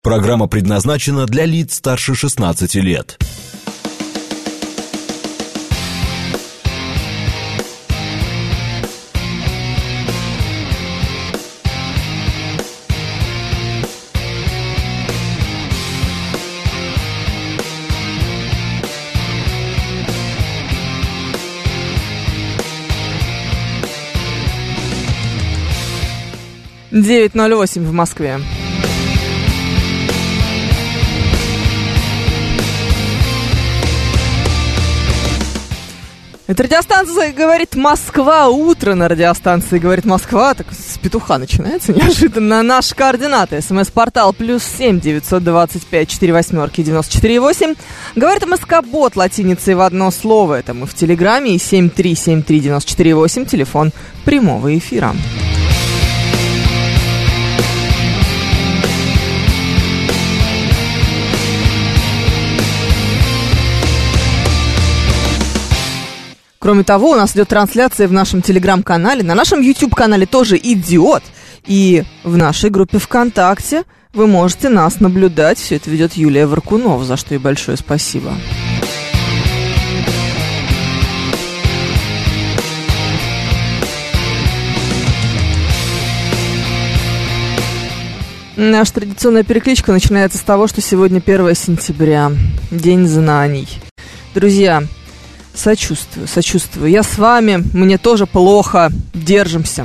Программа предназначена для лиц старше 16 лет. Девять 08 в Москве. Это радиостанция «Говорит Москва». Утро на радиостанции «Говорит Москва». Так с петуха начинается неожиданно. Наши координаты. СМС-портал +7 925 48 94 8. Говорит МСК-бот латиницей в одно слово. Это мы в Телеграме. И 7373 94 8. Телефон прямого эфира. Кроме того, у нас идет трансляция в нашем Телеграм-канале, на нашем YouTube-канале тоже идет. И в нашей группе ВКонтакте вы можете нас наблюдать. Все это ведет Юлия Варкунова, за что ей большое спасибо. Наша традиционная перекличка начинается с того, что сегодня 1 сентября, День знаний. Друзья, сочувствую. Я с вами, мне тоже плохо. Держимся.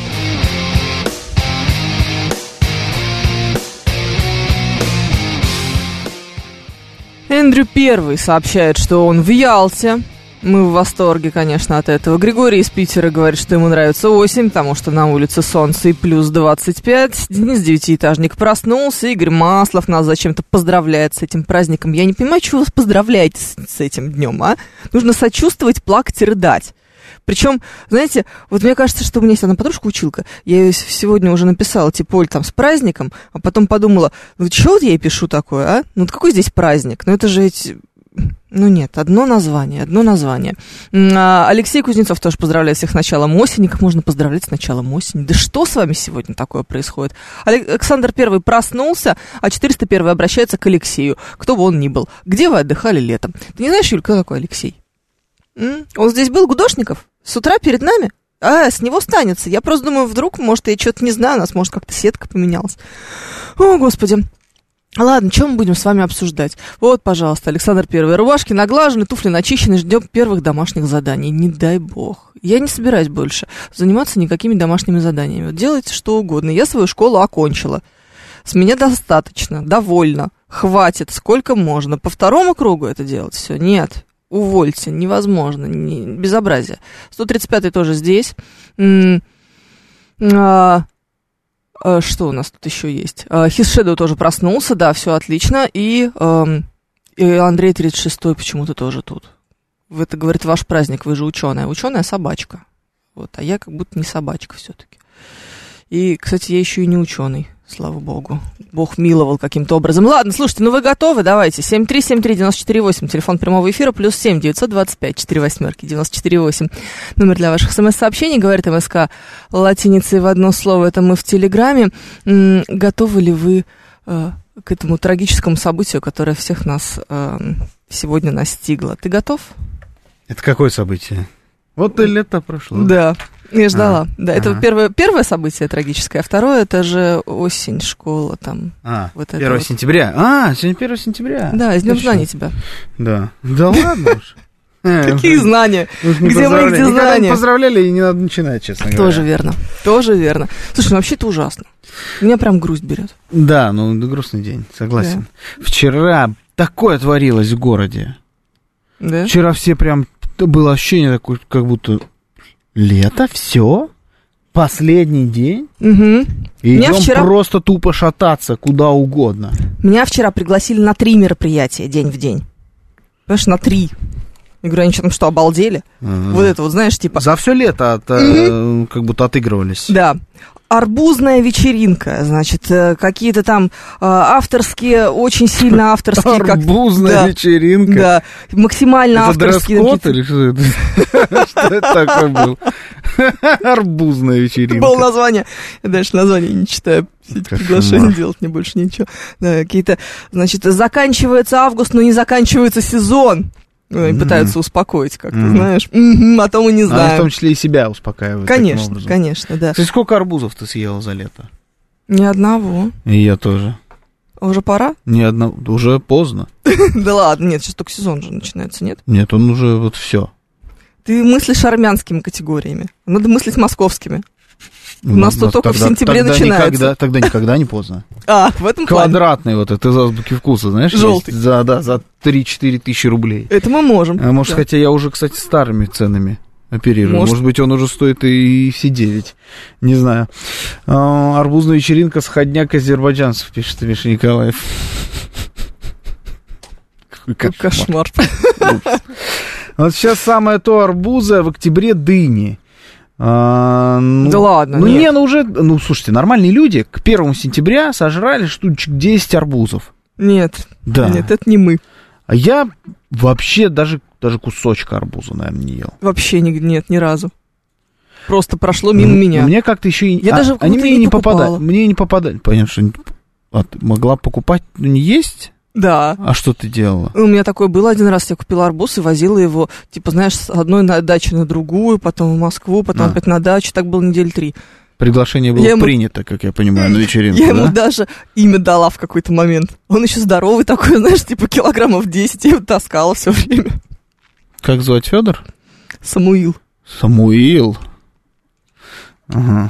Эндрю Первый сообщает, что он в Ялте. Мы в восторге, конечно, от этого. Григорий из Питера говорит, что ему нравится осень, потому что на улице солнце и плюс 25. Денис Девятиэтажник проснулся. Игорь Маслов нас зачем-то поздравляет с этим праздником. Я не понимаю, чего вы поздравляете с этим днем, а? Нужно сочувствовать, плакать и рыдать. Причем, знаете, вот мне кажется, что у меня есть одна подружка-училка, я ее сегодня уже написала, типа, Оль, там, с праздником, а потом подумала, ну, чего вот я ей пишу такое, а? Ну, какой здесь праздник? Ну, это же ведь... Ну нет, одно название. Алексей Кузнецов тоже поздравляет всех с началом осени. Как можно поздравлять с началом осени? Да что с вами сегодня такое происходит? Александр Первый проснулся, а 401 обращается к Алексею, кто бы он ни был. Где вы отдыхали летом? Ты не знаешь, Юль, кто такой Алексей? Он здесь был, Гудошников? С утра перед нами? С него станется. Я просто думаю, вдруг, может, я что-то не знаю, у нас, может, как-то сетка поменялась. О, Господи. Ладно, что мы будем с вами обсуждать? Вот, пожалуйста, Александр Первый. Рубашки наглажены, туфли начищены, ждем первых домашних заданий. Не дай бог. Я не собираюсь больше заниматься никакими домашними заданиями. Вот делайте что угодно. Я свою школу окончила. С меня достаточно, довольно, хватит, сколько можно. По второму кругу это делать все? Нет. Увольте, невозможно, безобразие. 135-й тоже здесь. Что у нас тут еще есть? His Shadow тоже проснулся, да, все отлично. И Андрей 36-й почему-то тоже тут. Это, говорит, ваш праздник, вы же ученая. Ученая собачка. Вот, а я как будто не собачка все-таки. И, кстати, я еще и не ученый, слава богу. Бог миловал каким-то образом. Ладно, слушайте, ну вы готовы? Давайте. 7373948, телефон прямого эфира, +7 925 48 94 8. Номер для ваших смс-сообщений, говорит МСК латиницей в одно слово. Это мы в Телеграме. Готовы ли вы к этому трагическому событию, которое всех нас сегодня настигло? Ты готов? Это какое событие? Вот и лето прошло. Да. Я ждала. Это первое событие трагическое, а второе, это же осень, школа там. Вот 1 сентября. Сегодня 1 сентября. Да, с днем знаний тебя. Да. Да ладно уж. Какие знания? Где мои эти знания? Поздравляли, и не надо начинать, честно говоря. Тоже верно. Слушай, ну вообще это ужасно. Меня прям грусть берет. Да, ну грустный день, согласен. Вчера такое творилось в городе. Да? Вчера все прям... Было ощущение такое, как будто... Лето, все, последний день, и идем просто тупо шататься куда угодно. Меня вчера пригласили на 3 мероприятия день в день. Понимаешь, на 3. Я говорю, они что, там что, обалдели? Вот это вот, знаешь, типа... За все лето как будто отыгрывались. Да. арбузная вечеринка, значит, какие-то там авторские, очень сильно авторские... Арбузная вечеринка? Да, максимально авторские... Это дресс-код или что это? Что это такое было? Арбузная вечеринка. Было название. Я дальше название не читаю. Все эти приглашения делать мне больше ничего. Да, какие-то, значит, заканчивается август, но не заканчивается сезон. Они пытаются успокоить как-то, знаешь. А то мы не знаем. Они в том числе и себя успокаивают. Конечно, конечно, да. Ты сколько арбузов ты съела за лето? Ни одного. И я тоже. Уже пора? Ни одного. Уже поздно. Да ладно, нет, сейчас только сезон же начинается, нет? Нет, он уже вот все. Ты мыслишь армянскими категориями. Надо мыслить московскими. У нас тут только в сентябре начинается. Тогда никогда не поздно. В этом плане. Квадратный вот этот из азбуки вкуса, знаешь? Желтый. За 3-4 тысячи рублей. Это мы можем. Может, хотя я уже, кстати, старыми ценами оперирую. Может быть, он уже стоит и все 9. Не знаю. Арбузная вечеринка, сходняк азербайджанцев, пишет Миша Николаев. Какой кошмар. Вот сейчас самое то арбуза, в октябре дыни. Да ладно, нет. Слушайте, нормальные люди к 1 сентября сожрали штучек 10 арбузов. Нет, да. Нет, это не мы. А я вообще даже кусочка арбуза, наверное, не ел. Вообще нет, ни разу. Просто прошло мимо меня. Мне как-то еще и... даже они мне не попадали. Мне не попадали. Понятно, что могла покупать, но не есть? Да. А что ты делала? У меня такое было один раз, я купила арбуз и возила его, типа, знаешь, с одной дачи на другую, потом в Москву, потом опять на дачу, так было недели 3. Приглашение было принято, как я понимаю, на вечеринку, Я ему даже имя дала в какой-то момент. Он еще здоровый такой, знаешь, типа килограммов 10, я его таскала все время. Как звать, Федор? Самуил. Самуил? Ага.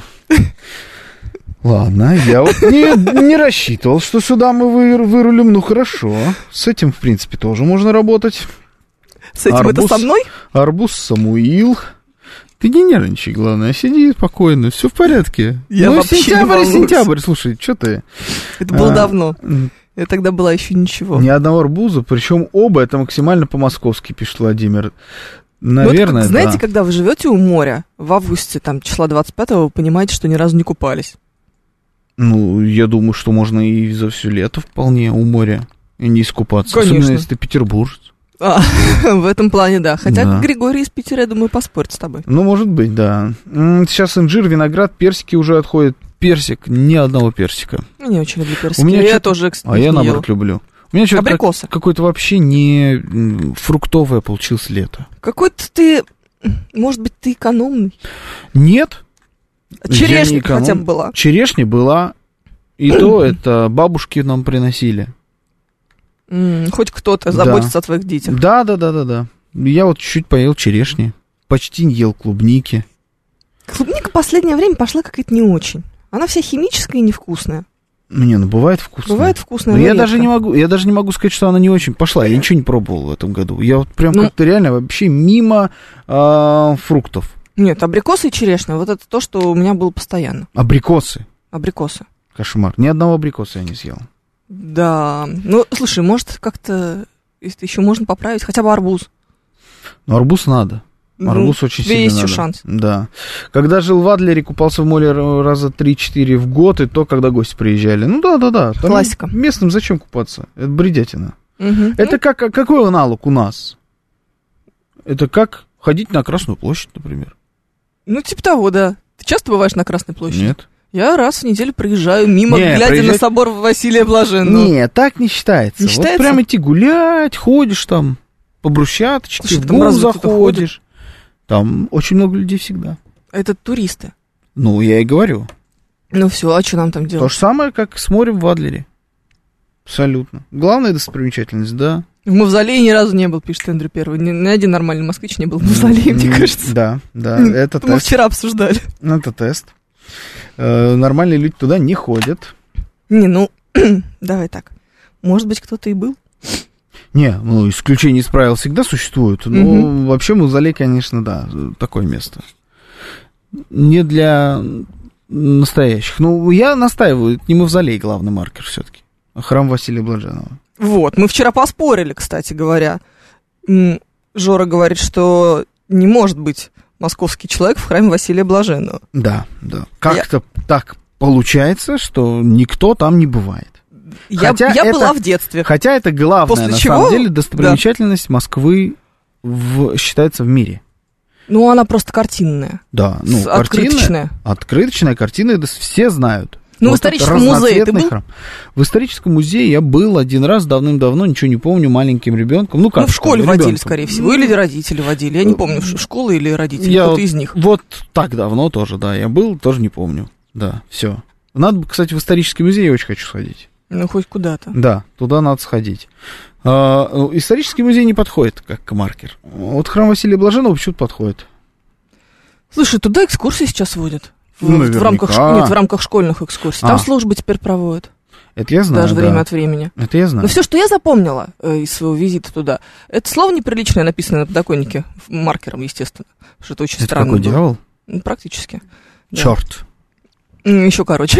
Ладно, я вот не рассчитывал, что сюда мы вырулим. Ну, хорошо. С этим, в принципе, тоже можно работать. С этим это со мной? Арбуз Самуил. Ты не нервничай, главное. Сиди спокойно, все в порядке. Я вообще сентябрь, слушай, что ты? Это было давно. Я тогда была еще ничего. Ни одного арбуза, причем оба это максимально по-московски, пишет Владимир. Наверное, вот, знаете, когда вы живете у моря, в августе, там, числа 25-го, вы понимаете, что ни разу не купались. Ну, я думаю, что можно и за все лето вполне у моря и не искупаться. Конечно. Особенно, если ты петербуржец. В этом плане, да. Хотя Григорий из Питера, я думаю, поспорит с тобой. Ну, может быть, да. Сейчас инжир, виноград, персики уже отходят. Персик, ни одного персика. Я не очень люблю персики. Я тоже, кстати, я, наоборот, люблю. У меня что-то абрикосы. Какое-то вообще не фруктовое получилось лето. Какой-то ты, может быть, ты экономный? Нет. Черешня хотя бы была. Черешня была, и то это бабушки нам приносили. Хоть кто-то заботится о твоих детях. Да. Я вот чуть-чуть поел черешни, почти не ел клубники. Клубника в последнее время пошла какая-то не очень. Она вся химическая и невкусная. Бывает вкусная. Бывает вкусная, но я даже не могу сказать, что она не очень пошла. Я ничего не пробовал в этом году. Я вот прям как-то реально вообще мимо фруктов. Нет, абрикосы и черешня, вот это то, что у меня было постоянно. Абрикосы? Абрикосы. Кошмар. Ни одного абрикоса я не съел. Да. Ну, слушай, может, как-то, если еще можно поправить, хотя бы арбуз. Ну, арбуз надо. Арбуз очень сильно есть надо. еще шанс. Да. Когда жил в Адлере, купался в моле раза 3-4 в год, и то, когда гости приезжали. Ну, да. Там классика. Местным зачем купаться? Это бредятина. Угу. Это какой аналог у нас? Это как ходить на Красную площадь, например. Ну, типа того, да. Ты часто бываешь на Красной площади? Нет. Я раз в неделю проезжаю мимо, глядя на собор Василия Блаженного. Нет, так не считается. Не считается? Вот прям идти гулять, ходишь там по брусчаточке, слушай, в гору заходишь. Там очень много людей всегда. Это туристы. Ну, я и говорю. Ну все, а что нам там делать? То же самое, как с морем в Адлере. Абсолютно. Главная достопримечательность, да. В мавзолее ни разу не был, пишет Эндрю Первый. Ни один нормальный москвич не был в мавзолее, мне кажется. Да, это тест. Мы вчера обсуждали. Это тест. Нормальные люди туда не ходят. Не, ну, давай так. Может быть, кто-то и был? Не, ну, исключения из правил всегда существуют. Но вообще мавзолей, конечно, да, такое место. Не для настоящих. Ну, я настаиваю, не мавзолей главный маркер все-таки, а храм Василия Блаженного. Вот, мы вчера поспорили, кстати говоря. Жора говорит, что не может быть московский человек в храме Василия Блаженного. Да. Как-то так получается, что никто там не бывает. Я была в детстве. Хотя это главная, на самом деле, достопримечательность Москвы считается в мире. Ну, она просто картинная. Да, открыточная. Открыточная картина, все знают. Ну, в историческом музее ты был? В историческом музее я был один раз давным-давно, ничего не помню, маленьким ребенком. Ну, в школе водили, скорее всего, или родители водили. Я не помню, школа или родители, кто-то из них. Вот так давно тоже, да, я был, тоже не помню. Да, все. Надо, кстати, в исторический музей, я очень хочу сходить. Ну, хоть куда-то. Да, туда надо сходить. Исторический музей не подходит, как маркер. Вот храм Василия Блаженного почему-то подходит. Слушай, туда экскурсии сейчас водят. В рамках школьных экскурсий. Там службы теперь проводят. Это я знаю, даже время от времени. Это я знаю. Но все, что я запомнила из своего визита туда, это слово неприличное, написанное на подоконнике, маркером, естественно. Что это очень странно. Какой дьявол? Практически. Черт. Еще короче.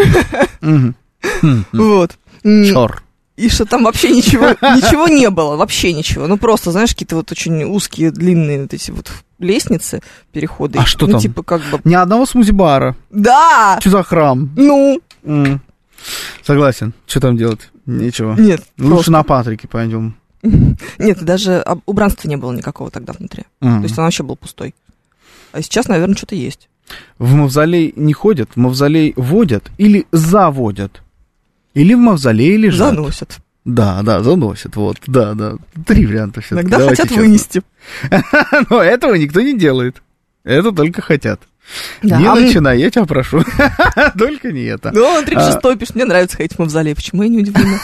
Вот. Черт. И что там вообще ничего не было, вообще ничего. Ну, просто, знаешь, какие-то вот очень узкие, длинные вот эти вот лестницы, переходы. А что там? Типа как бы... Ни одного смузи-бара. Да! Что за храм? Ну? Согласен. Что там делать? Ничего. Нет. Лучше просто на Патрике пойдем. Нет, даже убранства не было никакого тогда внутри. То есть он вообще был пустой. А сейчас, наверное, что-то есть. В мавзолей не ходят, в мавзолей водят или заводят. Или в мавзолее лежат. Заносят. Да, заносят, вот, да. 3 варианта все-таки. Иногда хотят вынести. Но этого никто не делает. Это только хотят. Да. Не начинай, я тебя прошу. Только не это. Ну, 36-й пишет, мне нравится ходить в мавзолей. Почему я не удивлена?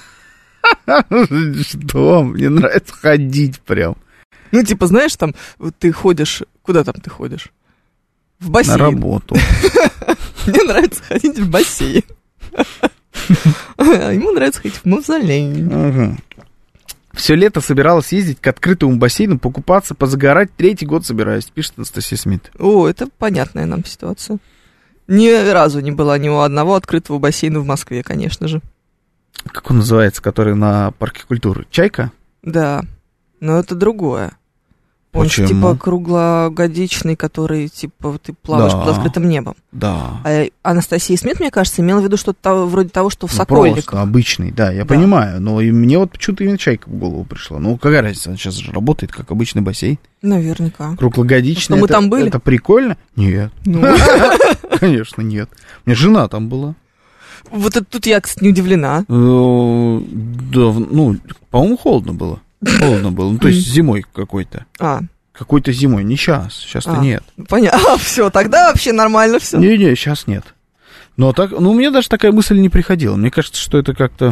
Что? Мне нравится ходить прям. Ну, типа, знаешь, там, ты ходишь... Куда там ты ходишь? В бассейн. На работу. Мне нравится ходить в бассейн. А ему нравится ходить в мавзолей. Все лето собиралась ездить к открытому бассейну, покупаться, позагорать. 3-й год собираюсь, пишет Анастасия Смит. О, это понятная нам ситуация. Ни разу не было ни у одного открытого бассейна в Москве, конечно же. Как он называется, который на парке культуры? Чайка? Да, но это другое. Он типа круглогодичный, который, типа, ты плаваешь под открытым небом. Да. А Анастасия Смит, мне кажется, имела в виду что-то вроде того, что в Сокольниках. Просто обычный, да, я понимаю. Но и мне вот почему-то именно Чайка в голову пришла. Ну, какая разница, она сейчас же работает как обычный бассейн. Наверняка. Круглогодичный. Что мы там были? Это прикольно? Нет. Конечно, нет. У меня жена там была. Вот это тут я, кстати, не удивлена. Да, ну, по-моему, холодно было. Ну, то есть зимой какой-то. Какой-то зимой, не сейчас. Сейчас-то нет. Понятно. Все, тогда вообще нормально все. Не, сейчас нет. Но так, ну, мне даже такая мысль не приходила. Мне кажется, что это как-то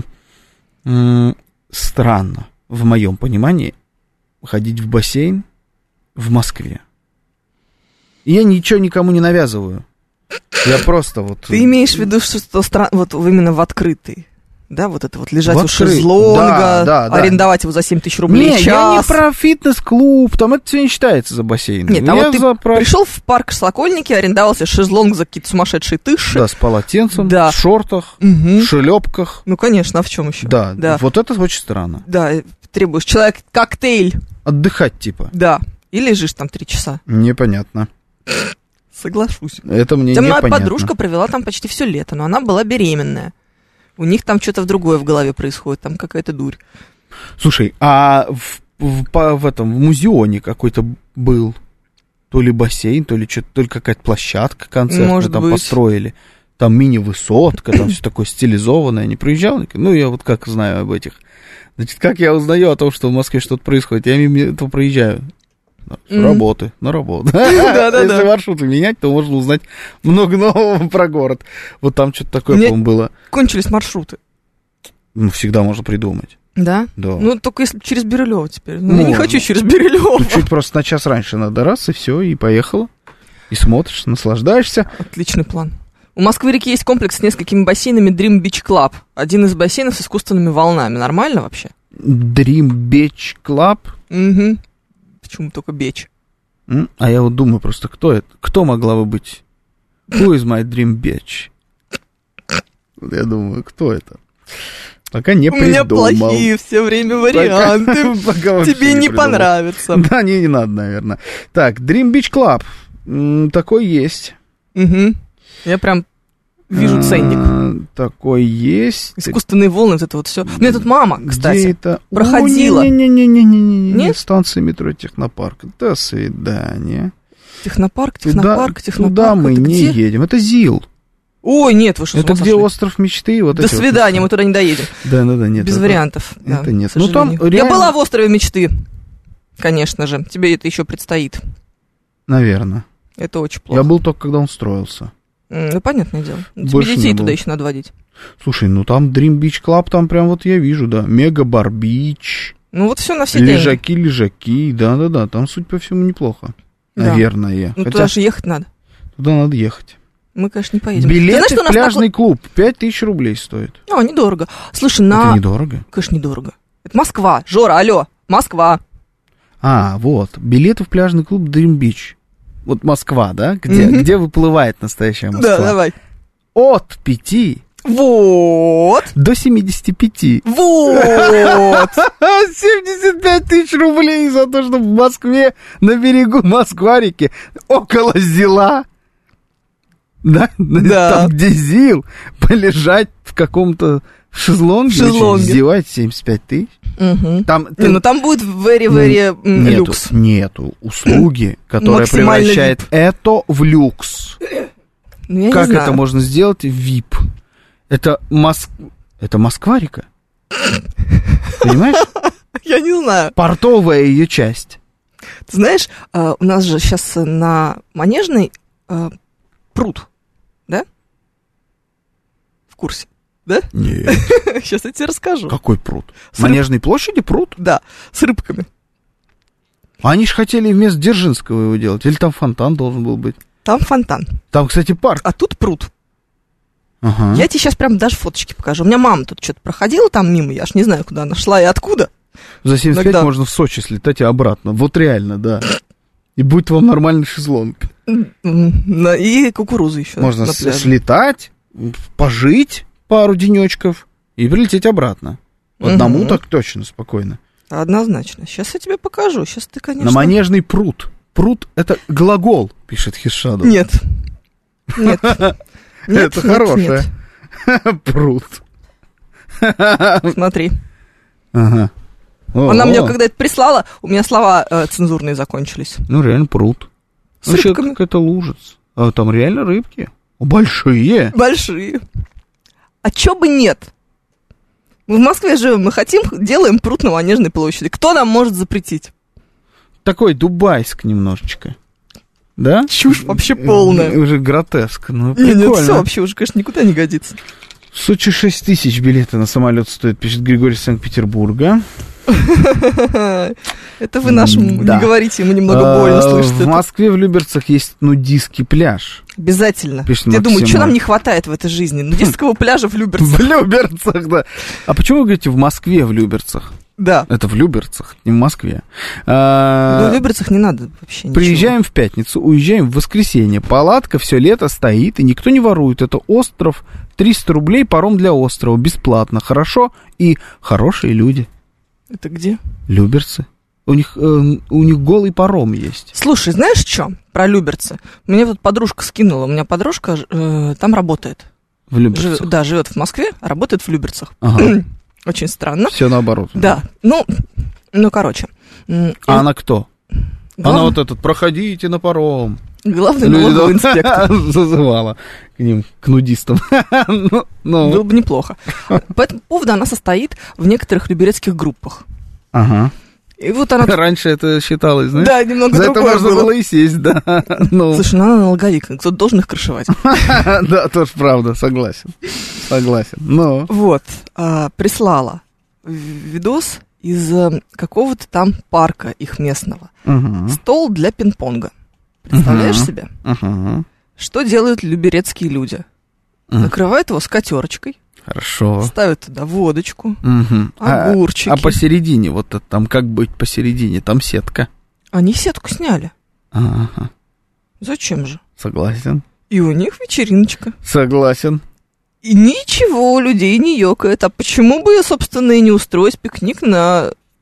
странно, в моем понимании, ходить в бассейн в Москве. И я ничего никому не навязываю. Я просто вот... Ты имеешь в виду, что вот именно в открытый? Да, вот это вот лежать у шезлонга, арендовать его за 7 тысяч рублей в час. Я не про фитнес-клуб, там это все не считается за бассейн. Нет, а вот ты пришел в парк Сокольники, арендовался шезлонг за какие-то сумасшедшие тысячи. Да, с полотенцем, в шортах, в шлепках. Ну, конечно, а в чем еще? Да, вот это очень странно. Да, требуешь человек коктейль. Отдыхать типа. Да, и лежишь там 3 часа. Непонятно. Соглашусь. Это мне непонятно. Моя подружка провела там почти все лето, но она была беременная. У них там что-то другое в голове происходит, там какая-то дурь. Слушай, а в этом, в музеоне какой-то был то ли бассейн, то ли что-то, то ли какая-то площадка концертная там построили. Там мини-высотка, там все такое стилизованное. Не проезжал? Ну, я вот как знаю об этих. Значит, как я узнаю о том, что в Москве что-то происходит? Я мимо этого проезжаю. На работу. Если маршруты менять, то можно узнать много нового про город. Вот там что-то такое, по-моему, было. Кончились маршруты. Ну, всегда можно придумать. Да? Да. Ну, только если через Бирюлёво теперь. Ну, я не хочу через Бирюлёво. Чуть просто на час раньше надо, раз, и все, и поехала. И смотришь, наслаждаешься. Отличный план. У Москвы-реки есть комплекс с несколькими бассейнами Dream Beach Club. Один из бассейнов с искусственными волнами. Нормально вообще? Dream Beach Club? Угу. Почему только Беч? А я вот думаю просто, кто это? Кто могла бы быть? Who is my dream bitch? Я думаю, кто это? Пока не придумал. У меня плохие все время варианты. Тебе не понравится. Да, не надо, наверное. Так, Dream Beach Club. Такой есть. Угу. Я прям вижу ценник. Такой есть. Искусственные волны, вот это вот все. У меня тут мама, кстати, Где это? проходила. Не, станция метро Технопарк. До свидания. Технопарк. Туда мы не едем. Это ЗИЛ. Ой, нет, вы что, это где остров мечты? Вот до свидания, мы туда не доедем. Да, нет. Без вариантов. Это нет. Ну, там реально... Я была в острове мечты, конечно же. Тебе это еще предстоит. Наверное. Это очень плохо. Я был только, когда он строился. Ну, понятное дело. Больше тебе детей туда еще надо водить. Слушай, ну там Dream Beach Club, там прям вот я вижу, да. Мега-бар бич. Ну, вот все на все деньги. Лежаки, да. Там, судя по всему, неплохо. Да. Наверное. Ну, туда же ехать надо. Туда надо ехать. Мы, конечно, не поедем. Билеты в пляжный клуб 5000 рублей стоит. Недорого. Слушай, Это недорого? Конечно, недорого. Это Москва. Жора, алло, Москва. Вот. Билеты в пляжный клуб Dream Beach. Вот Москва, да? Где выплывает настоящая Москва? Да, давай. От 5 вот до 75. Вот. 75 тысяч рублей за то, чтобы в Москве на берегу Москва-реки около ЗИЛа. Да. Там, где ЗИЛ, полежать в каком-то шезлонге. Издевать 75 тысяч. Угу. Там будет very люкс. Нету услуги, которая превращает это в люкс. Как это можно сделать в VIP? Это Москва-река. Понимаешь? Я не знаю. Портовая ее часть. Ты знаешь, у нас же сейчас на Манежной пруд, да? В курсе, да? Нет. Сейчас я тебе расскажу. Какой пруд? Манежной площади пруд? Да, с рыбками. Они же хотели вместо Дзержинского его делать. Или там фонтан должен был быть? Там фонтан. Там, кстати, парк. А тут пруд. Ага. Я тебе сейчас прям даже фоточки покажу. У меня мама тут что-то проходила там мимо, я ж не знаю, куда она шла и откуда. За 75 можно в Сочи слетать и обратно. Вот реально, да. И будет вам нормальный шезлонг. И кукурузу еще. Можно слетать, пожить пару денечков и прилететь обратно. Одному так точно, спокойно. Однозначно. Сейчас я тебе покажу. Сейчас ты, конечно... На Манежный пруд. Пруд — это глагол, пишет Хишадов. Нет. Это хорошее. Пруд. Смотри. Ага. Она мне когда это прислала, у меня слова цензурные закончились. Ну, реально пруд. С рыбками. Какая-то лужица. А там реально рыбки. Большие. Большие. А чё бы нет? Мы в Москве живем, мы делаем пруд на Манежной площади. Кто нам может запретить? Такой Дубайск немножечко. Да? Чушь вообще полная. Уже гротеск. Ну, прикольно. Нет, все вообще уже, конечно, никуда не годится. В Сочи 6 тысяч билеты на самолет стоят, пишет Григорий из Санкт-Петербурга. Это вы нашему не говорите, ему немного больно слышать. В Москве в Люберцах есть нудистский пляж. Обязательно. Я думаю, что нам не хватает в этой жизни? Нудистского пляжа в Люберцах. В Люберцах, да. А почему вы говорите в Москве в Люберцах? Да. Это в Люберцах, не в Москве. В Люберцах не надо вообще ничего. Приезжаем в пятницу, уезжаем в воскресенье. Палатка все лето стоит, и никто не ворует. Это остров, 300 рублей паром для острова, бесплатно, хорошо, и хорошие люди. Это где? Люберцы. У них голый паром есть. Слушай, знаешь что про Люберцы? Мне вот подружка скинула. У меня подружка там работает. В Люберцах? Да, живет в Москве, а работает в Люберцах. Ага. Очень странно. Все наоборот. Да. Ну, короче. А она кто? Она вот этот, проходите на паром. Главный налоговый инспектор. Зазывала к ним, к нудистам. Было бы неплохо. По этому поводу она состоит в некоторых люберецких группах. Ага. И вот она... Раньше это считалось, знаешь? Да, немного за другое это можно было и сесть, да. Слушай, она налоговик, кто-то должен их крышевать. Да, тоже правда, согласен. Но... Вот, прислала видос из какого-то там парка их местного. Стол для пинг-понга. Представляешь себе? Что делают люберецкие люди? Накрывают его скатерочкой. Хорошо. Ставят туда водочку, огурчики. А посередине, вот там как быть посередине? Там сетка. Они сетку сняли. Ага. Зачем же? Согласен. И у них вечериночка. Согласен. И ничего у людей не ёкает. А почему бы, собственно, и не устроить пикник на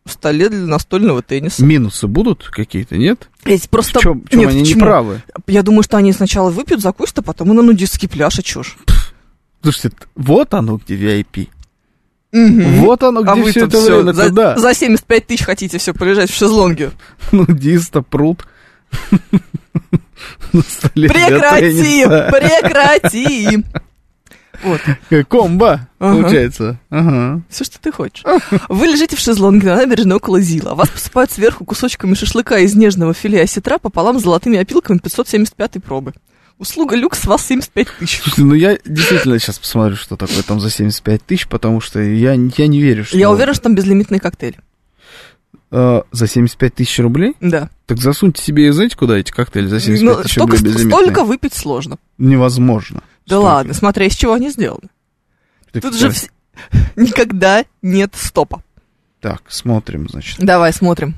столе для настольного тенниса. Минусы будут какие-то, нет? Эти просто... В чем Нет, они почему? не правы? Я думаю, что они сначала выпьют, закусят, а потом и на нудистский пляж, а чушь. Слушайте, вот оно где VIP. Мгм. Вот оно А где вы все тут это всё время. Да. за 75 тысяч хотите все полежать в шезлонге. Нудиста, пруд. На столе для Прекрати! тенниса. Прекрати! Вот. Комбо, Ага. получается. Ага. Все, что ты хочешь. Вы лежите в шезлонге на набережной около Зила. Вас посыпают сверху кусочками шашлыка из нежного филе осетра пополам с золотыми опилками 575 пробы. Услуга люкс с вас 75 тысяч. Слушайте, ну я действительно сейчас посмотрю, что такое там за 75 тысяч, потому что я не верю, что... Я уверен, что там безлимитный коктейль. За 75 тысяч рублей? Да. Так засуньте себе, знаете, куда эти коктейли за 75 тысяч рублей безлимитные? Столько выпить сложно. Невозможно. Да Столько. ладно, смотря из чего они сделаны. Так, Тут же никогда нет стопа. Так, смотрим, значит. Давай, смотрим.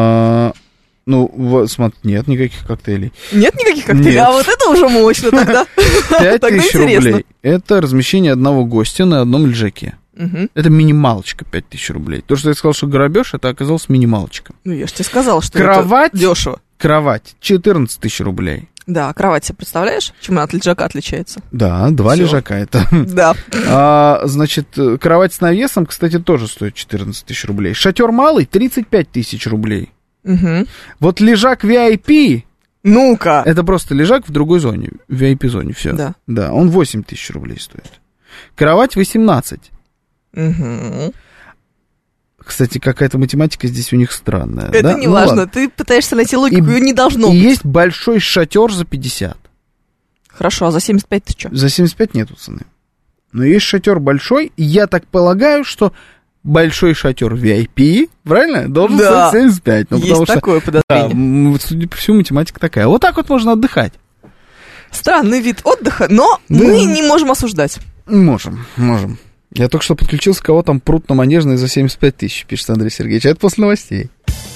Смотри, нет никаких коктейлей. Нет никаких коктейлей? Нет. А вот это уже мощно тогда. 5 Тогда тысяч интересно. рублей. Это размещение одного гостя на одном лежаке. Мгм. Это минималочка 5 тысяч рублей. То, что я сказал, что грабеж, это оказалось минималочка. Ну, я же тебе сказала, что Кровать? это дешево. Кровать 14 тысяч рублей. Да, кровать себе представляешь? Чем она от лежака отличается? Да, 2 Всё. лежака это. Да. Значит, кровать с навесом, кстати, тоже стоит 14 тысяч рублей. Шатер малый 35 тысяч рублей. Мгм. Вот лежак VIP, Ну-ка. это просто лежак в другой зоне, в VIP-зоне, все. Да. Да, он 8 тысяч рублей стоит. Кровать 18. Мгм. Кстати, какая-то математика здесь у них странная. Это да? не Ну важно. ладно. Ты пытаешься найти логику, И- ее не должно И быть. есть большой шатер за 50. Хорошо, а за 75 ты что? За 75 нету цены. Но есть шатер большой, и я так полагаю, что большой шатер VIP, правильно, должен Да. стоить 75. Ну, Есть потому что, такое да, подозрение. судя по всему, математика такая. Вот так вот можно отдыхать. Странный вид отдыха, но Да. мы не можем осуждать. Можем. Я только что подключился, кого там прут на Манежной за 75 тысяч, пишет Андрей Сергеевич. Это после новостей.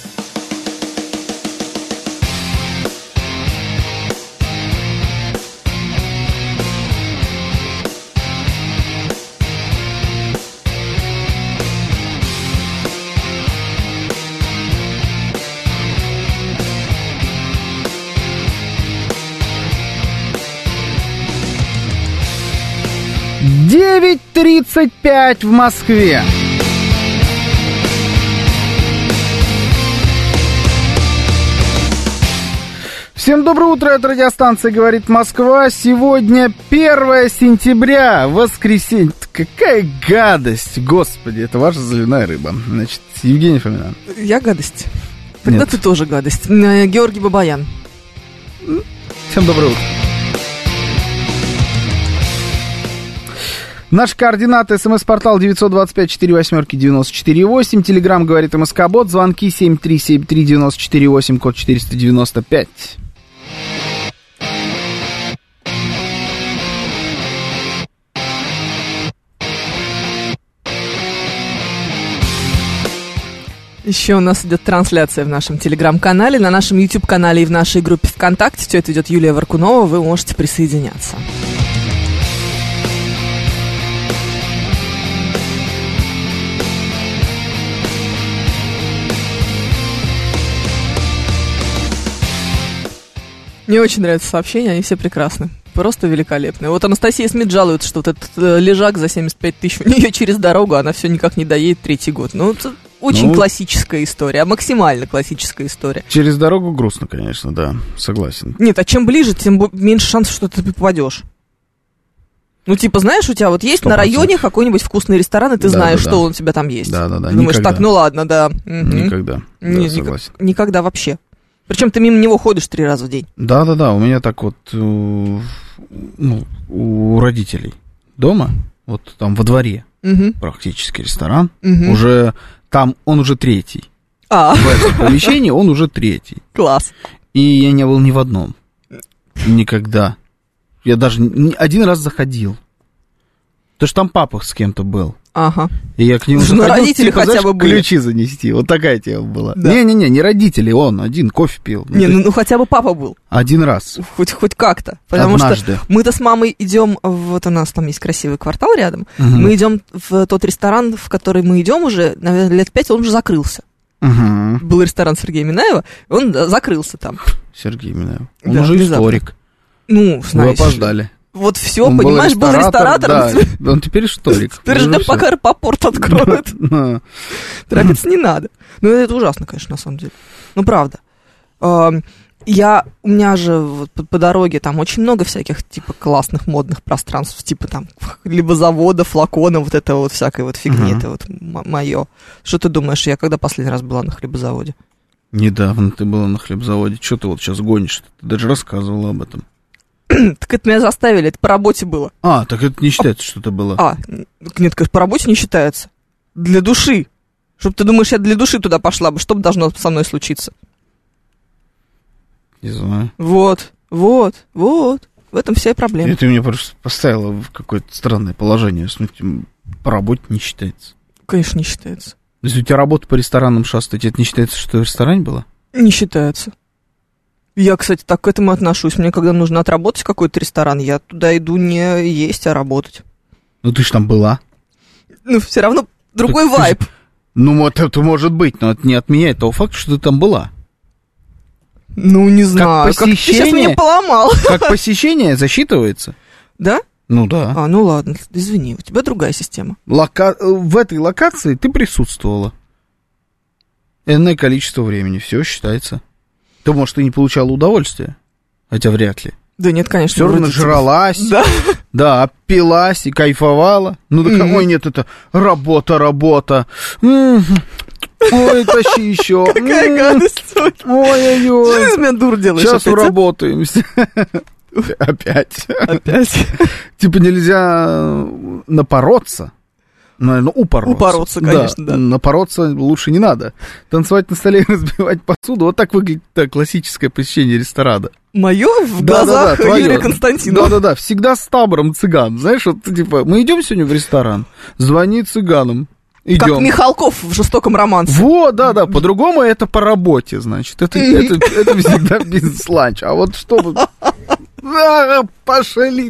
Девять 9:35 в Москве. Всем доброе утро, это радиостанция «Говорит Москва». Сегодня 1 сентября, воскресенье. Какая гадость, господи, это ваша заливная рыба. Значит, Евгений Фомина. Я гадость. Тогда Нет. ты тоже гадость. Георгий Бабаян. Всем доброе утро. Наши координаты: СМС-портал 925-48-94-8, Телеграм «Говорит МСК-бот», звонки 7373-94-8, код 495. Еще у нас идет трансляция в нашем Телеграм-канале, на нашем YouTube-канале и в нашей группе ВКонтакте. Все это идет Юлия Варкунова, вы можете присоединяться. Мне очень нравятся сообщения, они все прекрасны. Просто великолепные. Вот Анастасия Смит жалуется, что вот этот лежак за 75 тысяч у нее через дорогу, она все никак не доедет третий год. Ну, это очень классическая история, максимально классическая история. Через дорогу грустно, конечно, да, согласен. Нет, а чем ближе, тем меньше шансов, что ты попадешь. Ну, типа, знаешь, у тебя вот есть 100%. на районе какой-нибудь вкусный ресторан, и ты знаешь, что у тебя там есть. Да-да-да, Думаешь, никогда. так, ну ладно, да. Мгм. Никогда, Не- да, согласен. Никогда вообще. Причем ты мимо него ходишь 3 раза в день. Да-да-да, у меня так вот, у родителей дома, вот там во дворе Мгм. практически ресторан, Мгм. уже там, он уже третий. А, В этом помещении он уже третий. класс. И я не был ни в одном. Никогда. Я даже один раз заходил. Потому что там папа с кем-то был. Ага. И я к нему Ну, заходил, родители типа, хотя знаешь, бы были. ключи занести. Вот такая тема была. Да. Не-не-не, не родители, он один кофе пил. Не, то есть ну хотя бы папа был. один раз. Хоть как-то. Потому Однажды. что мы-то с мамой идем, вот у нас там есть красивый квартал рядом, Мгм. мы идем в тот ресторан, в который мы идем уже, наверное, лет 5, он уже закрылся. Угу. Был ресторан Сергея Минаева, и он закрылся там. Сергей Минаев. Он Да, уже внезапно. историк. Ну, знаешь. Вы опоздали. Вот все, Он понимаешь, был ресторатором. Да, он теперь историк. Теперь Уже ждем, всё. пока аэропорт откроют. Да. Торопиться не надо. Ну, это ужасно, конечно, на самом деле. Ну, правда. У меня же вот по дороге там очень много всяких, типа, классных модных пространств, типа там либо завода, флакона, вот это вот всякой вот фигни, это вот мое. Что ты думаешь, я когда последний раз была на хлебозаводе? Недавно ты была на хлебзаводе. Что ты вот сейчас гонишь? Ты даже рассказывала об этом. Так это меня заставили, это по работе было. А, так это не считается, что это было. Нет, конечно, по работе не считается. Для души. Чтоб ты думаешь, я для души туда пошла бы, что бы должно со мной случиться? Не знаю. Вот. В этом вся и проблема. И ты меня просто поставила в какое-то странное положение. В смысле, по работе не считается. Конечно, не считается. Если у тебя работа по ресторанам шастать, это не считается, что ты в ресторане была? Не считается. Я, кстати, так к этому отношусь. Мне, когда нужно отработать какой-то ресторан, я туда иду не есть, а работать. Ну, ты ж там была. Ну, все равно другой Так ты вайб. Ну, вот это может быть, но это не отменяет того факта, что ты там была. Ну, не знаю. Как ты сейчас посещение? меня поломал. Как посещение засчитывается? Да? Ну да. Ну ладно, извини, у тебя другая система. В этой локации ты присутствовала. Энное количество времени, все считается. Ты, может, и не получала удовольствия, хотя вряд ли. Да нет, конечно. Все равно жралась, да, опилась и кайфовала. Ну да кому нет, это работа. Ой, тащи еще. Какая гадость. Ой-ой-ой. Что из меня дур делаешь? Сейчас уработаемся. Опять. Типа нельзя напороться. Наверное, упороться. Упороться, конечно, да. Напороться лучше не надо. Танцевать на столе и разбивать посуду. Вот так выглядит классическое посещение ресторана. Мое в глазах Юрия Константинова. Да-да-да, всегда с табором цыган. Знаешь, вот типа, мы идем сегодня в ресторан, звони цыганам. Идем. Как Михалков в «Жестоком романсе». Вот, да, по-другому это по работе, значит. Это всегда бизнес-ланч. А вот что... Пошли,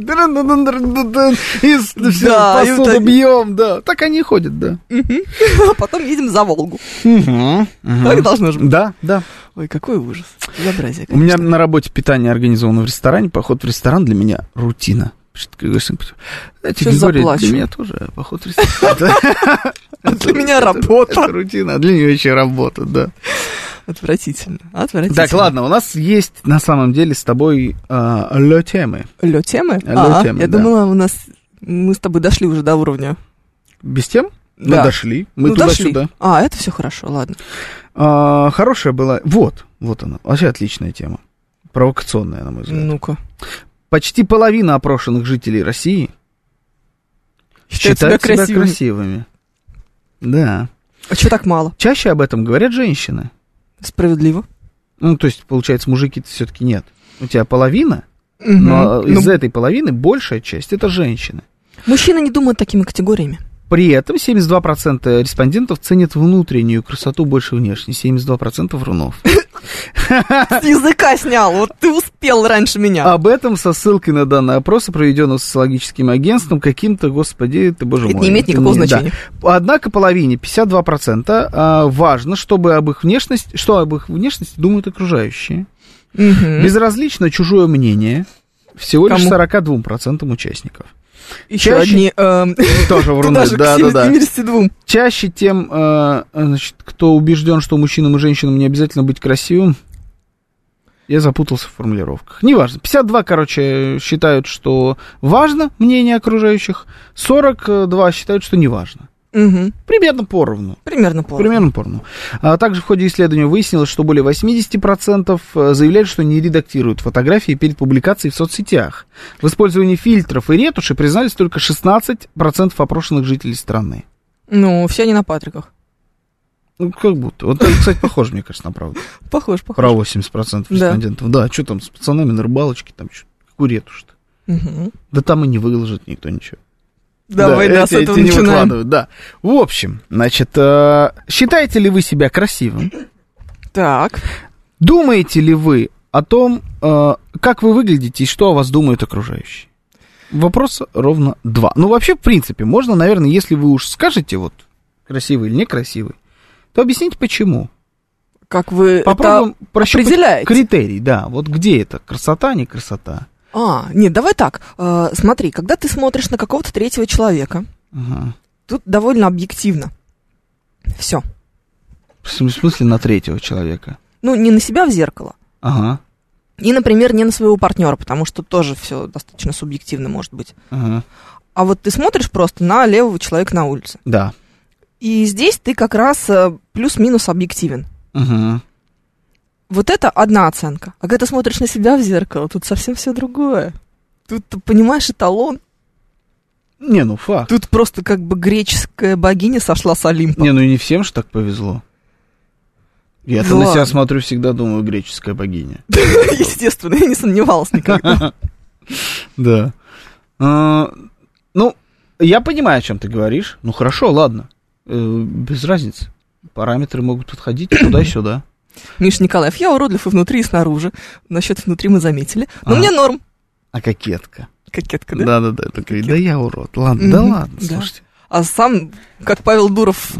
посуду бьем, да. Так они ходят, да. А потом едем за Волгу. Так должно же быть. Да. Ой, какой ужас. Безобразие, у меня на работе питание организовано в ресторане. Поход в ресторан для меня рутина. Знаете, Григорий, для меня тоже поход в ресторан. Для меня работа. Это рутина, а для нее еще работа, да. Отвратительно. Так, ладно, у нас есть на самом деле с тобой лё-темы. Лё-темы? Лё-темы, я думала, мы с тобой дошли уже до уровня. Без тем? Да. Мы дошли. Мы туда-сюда. Это все хорошо, ладно. Хорошая была... Вот она. Вообще отличная тема. Провокационная, на мой взгляд. Ну-ка. Почти половина опрошенных жителей России считают себя красивыми. Да. А чего так мало? Чаще об этом говорят женщины. Справедливо. Ну, то есть, получается, мужики-то все-таки нет. У тебя половина, но из этой половины большая часть — это женщины. Мужчины не думают такими категориями. При этом 72% респондентов ценят внутреннюю красоту больше внешней. 72% врунов. С языка снял, вот ты успел раньше меня. Об этом со ссылкой на данные опроса, проведенного социологическим агентством, каким-то, господи, ты, боже мой. Это не имеет никакого значения. Да. Однако половине, 52%, важно, чтобы об их внешности думают окружающие. Безразлично чужое мнение всего лишь 42% участников. Еще одни... Тоже вруны, да. 72. Чаще тем, значит, кто убежден, что мужчинам и женщинам не обязательно быть красивым. Я запутался в формулировках. Неважно. 52, считают, что важно мнение окружающих. 42 считают, что не важно. Примерно поровну. А также в ходе исследования выяснилось, что более 80% заявляют, что не редактируют фотографии перед публикацией в соцсетях. В использовании фильтров и ретуши признались только 16% опрошенных жителей страны. Ну, все они на Патриках. Ну, как будто. Вот это, кстати, похоже, мне кажется, на правду. Похож. Про 80% респондентов. Да, что там с пацанами на рыбалочке, там какую ретушь-то? Да там и не выложит никто ничего. Давай, с этого начинаем. Да. В общем, значит, считаете ли вы себя красивым? Так. Думаете ли вы о том, как вы выглядите и что о вас думают окружающие? Вопрос ровно 2. Ну, вообще, в принципе, можно, наверное, если вы уж скажете, вот, красивый или некрасивый, то объясните, почему. как вы Попробуем это прощупать определяете. критерий, да. Вот где это? Красота, не красота? Нет, давай так. Смотри, когда ты смотришь на какого-то третьего человека, тут довольно объективно. Все. В смысле на третьего человека? Ну, не на себя в зеркало. Ага. И, например, не на своего партнера, потому что тоже все достаточно субъективно может быть. Ага. А вот ты смотришь просто на левого человека на улице. Да. И здесь ты как раз плюс-минус объективен. Угу. Вот это одна оценка. А когда ты смотришь на себя в зеркало, тут совсем все другое. Тут, ты понимаешь, эталон. Не, ну факт. Тут просто как бы греческая богиня сошла с Олимпа. Не, ну и не всем же так повезло. Я-то на себя смотрю, всегда думаю, греческая богиня. Естественно, я не сомневалась никогда. Да. Ну, я понимаю, о чем ты говоришь. Ну, хорошо, ладно. Без разницы. Параметры могут подходить туда и сюда. Миша Николаев, я уродлив и внутри, и снаружи. Насчет внутри мы заметили. Но мне норм. А кокетка? Кокетка, да? Да. Такая, да я урод. Ладно, да ладно, слушайте. А сам, как Павел Дуров,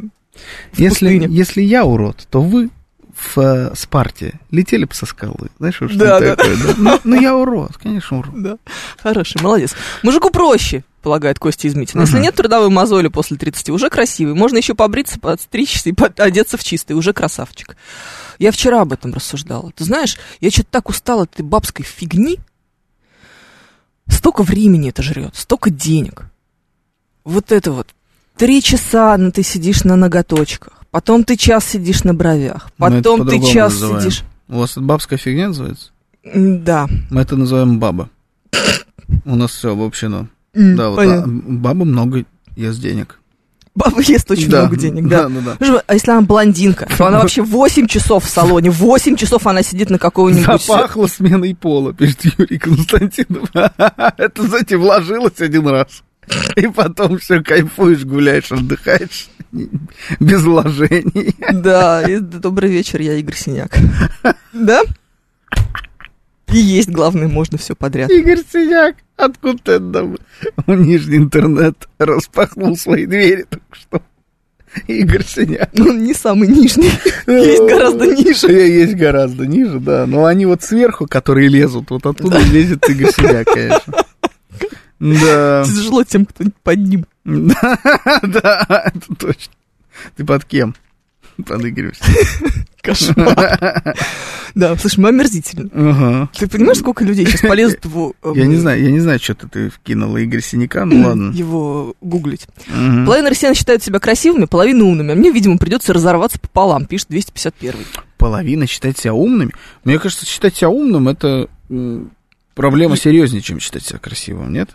если я урод, то вы в Спарте летели бы со скалы. Знаешь, что да, такое? Да. Ну, я урод, конечно, урод. Да. Хороший, молодец. Мужику проще, полагает Костя Измитин. Если нет трудовой мозоли после 30, уже красивый. Можно еще побриться, подстричься и одеться в чистый, уже красавчик. Я вчера об этом рассуждала. Ты знаешь, я что-то так устала от этой бабской фигни. Столько времени это жрет, столько денег. Вот это вот. 3 часа ты сидишь на ноготочках. Потом ты час сидишь на бровях. Потом ты час сидишь... У вас это бабская фигня называется? Да. Мы это называем баба. У нас все обобщено. Да, вот баба много ест денег. Баба ест очень много денег, да. А если она блондинка, то она вообще 8 часов в салоне, 8 часов она сидит на какого-нибудь... Запахло сменой пола, пишет Юрий Константинов. Это, знаете, вложилось один раз. И потом все, кайфуешь, гуляешь, отдыхаешь, без вложений. Да, и добрый вечер, я Игорь Синяк. Да? И есть, главное, можно все подряд. Игорь Синяк, откуда это? Нижний интернет распахнул свои двери только что. Игорь Синяк. Он не самый нижний, есть гораздо ниже. Есть гораздо ниже, да. Но они вот сверху, которые лезут, вот оттуда лезет Игорь Синяк, конечно. Да. Тяжело тем, кто под ним. Да, это точно. Ты под кем? Под Игорем. Кошмар. Да, слушай, мы омерзительны. Ага. Ты понимаешь, сколько людей сейчас полезут его... Я не знаю, что ты вкинула Игорь Синяка, ну ладно. Его гуглить. Половина россиян считают себя красивыми, половина умными. А мне, видимо, придется разорваться пополам, пишет 251-й. Половина считает себя умными? Мне кажется, считать себя умным — это проблема серьезнее, чем считать себя красивым, нет?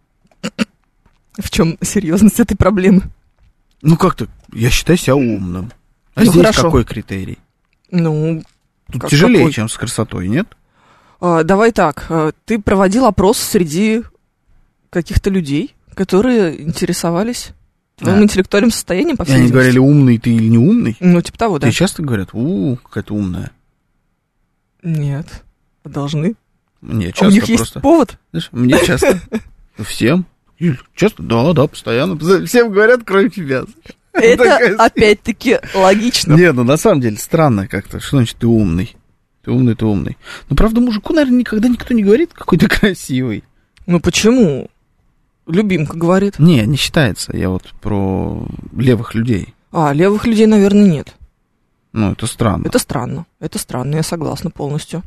В чем серьезность этой проблемы? Ну как-то, я считаю себя умным. А здесь хорошо. Какой критерий? Ну, тут тяжелее, какой? Чем с красотой, нет? Давай так, ты проводил опрос среди каких-то людей, которые интересовались твоим интеллектуальным состоянием, по всей видимости. Они говорили, умный ты или не умный? Ну, типа того, да. Тебе часто говорят, какая-то умная? Нет, должны. Мне часто у них просто. Есть повод? Знаешь, мне часто. Всем. Часто? Да, постоянно. Всем говорят, кроме тебя. Это, опять-таки, логично. Не, ну на самом деле странно как-то. Что значит ты умный? Ты умный. Ну, правда, мужику, наверное, никогда никто не говорит, какой ты красивый. Ну, почему? Любимка говорит. Не считается. Я вот про левых людей. Левых людей, наверное, нет. Ну, это странно. Это странно, я согласна полностью.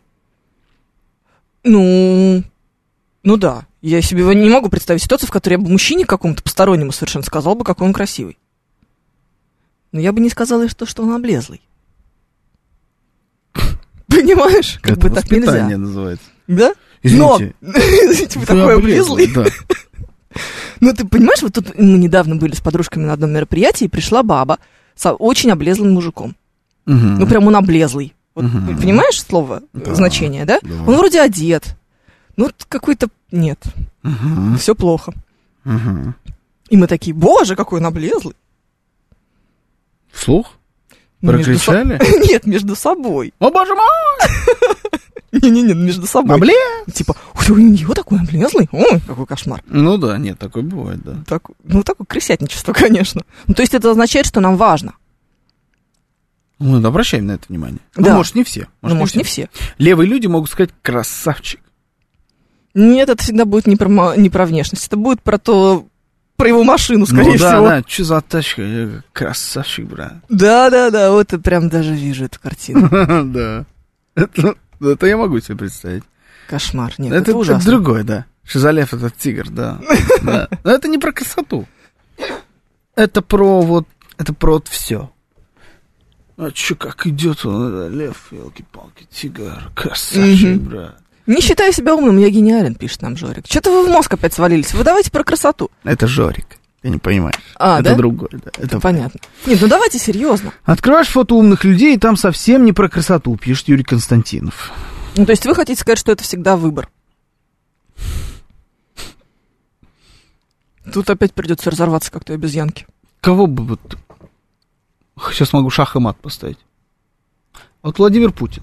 Ну да. Я себе не могу представить ситуацию, в которой я бы мужчине какому-то постороннему совершенно сказал бы, какой он красивый. Но я бы не сказала, что он облезлый. Понимаешь? Как бы так нельзя. Воспитание называется. Да? Извините. Вы такой облезлый. Да. Ну, ты понимаешь, вот тут мы недавно были с подружками на одном мероприятии, и пришла баба с очень облезлым мужиком. Ну, прям он облезлый. Вот, понимаешь слово, значение, да? Он вроде одет. Ну, какой-то... Нет. Все плохо. И мы такие, боже, какой он облезлый. Вслух? Прокричали? Нет, между собой. О, боже мой! Не-не-не, между собой. Облез? Типа, у него такой облезлый. Ой, какой кошмар. Ну да, нет, такое бывает, да. Такое крысятничество, конечно. Ну, то есть это означает, что нам важно. Ну, обращаем на это внимание. Да. Ну, может, не все. Может, не все. Левые люди могут сказать «красавчик». Нет, это всегда будет не про внешность. Это будет про его машину, скорее всего. Да, что за тачка? Красавчик, брат. Да, вот я прям даже вижу эту картину. Да. Это я могу себе представить. Кошмар. Нет, это ужасно. Это другое, да. Шизалев — это тигр, да. Но это не про красоту. Это про все. А чё, как идет он, лев, елки-палки, тигр, красавчик, брат. Не считаю себя умным, я гениален, пишет нам Жорик. Что-то вы в мозг опять свалились. Вы давайте про красоту. Это Жорик, ты не понимаешь. Это да? Другое, да. Это понятно. Нет, ну давайте серьезно. Открываешь фото умных людей, и там совсем не про красоту, пишет Юрий Константинов. Ну, то есть вы хотите сказать, что это всегда выбор? Тут опять придется разорваться как-то обезьянки. Кого бы вот... Сейчас могу шах и мат поставить. Вот Владимир Путин.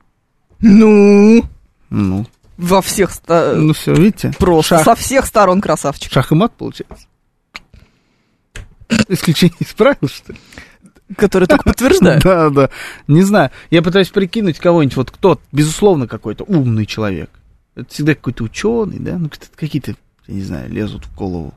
Ну... Ну, во всех ну все, видите? Просто со всех сторон красавчик. Шах и мат получается. Исключение из правил, что ли? Который только подтверждает. Да. Не знаю. Я пытаюсь прикинуть кого-нибудь, вот кто, безусловно, какой-то умный человек. Это всегда какой-то ученый, да? Ну, какие-то, я не знаю, лезут в голову.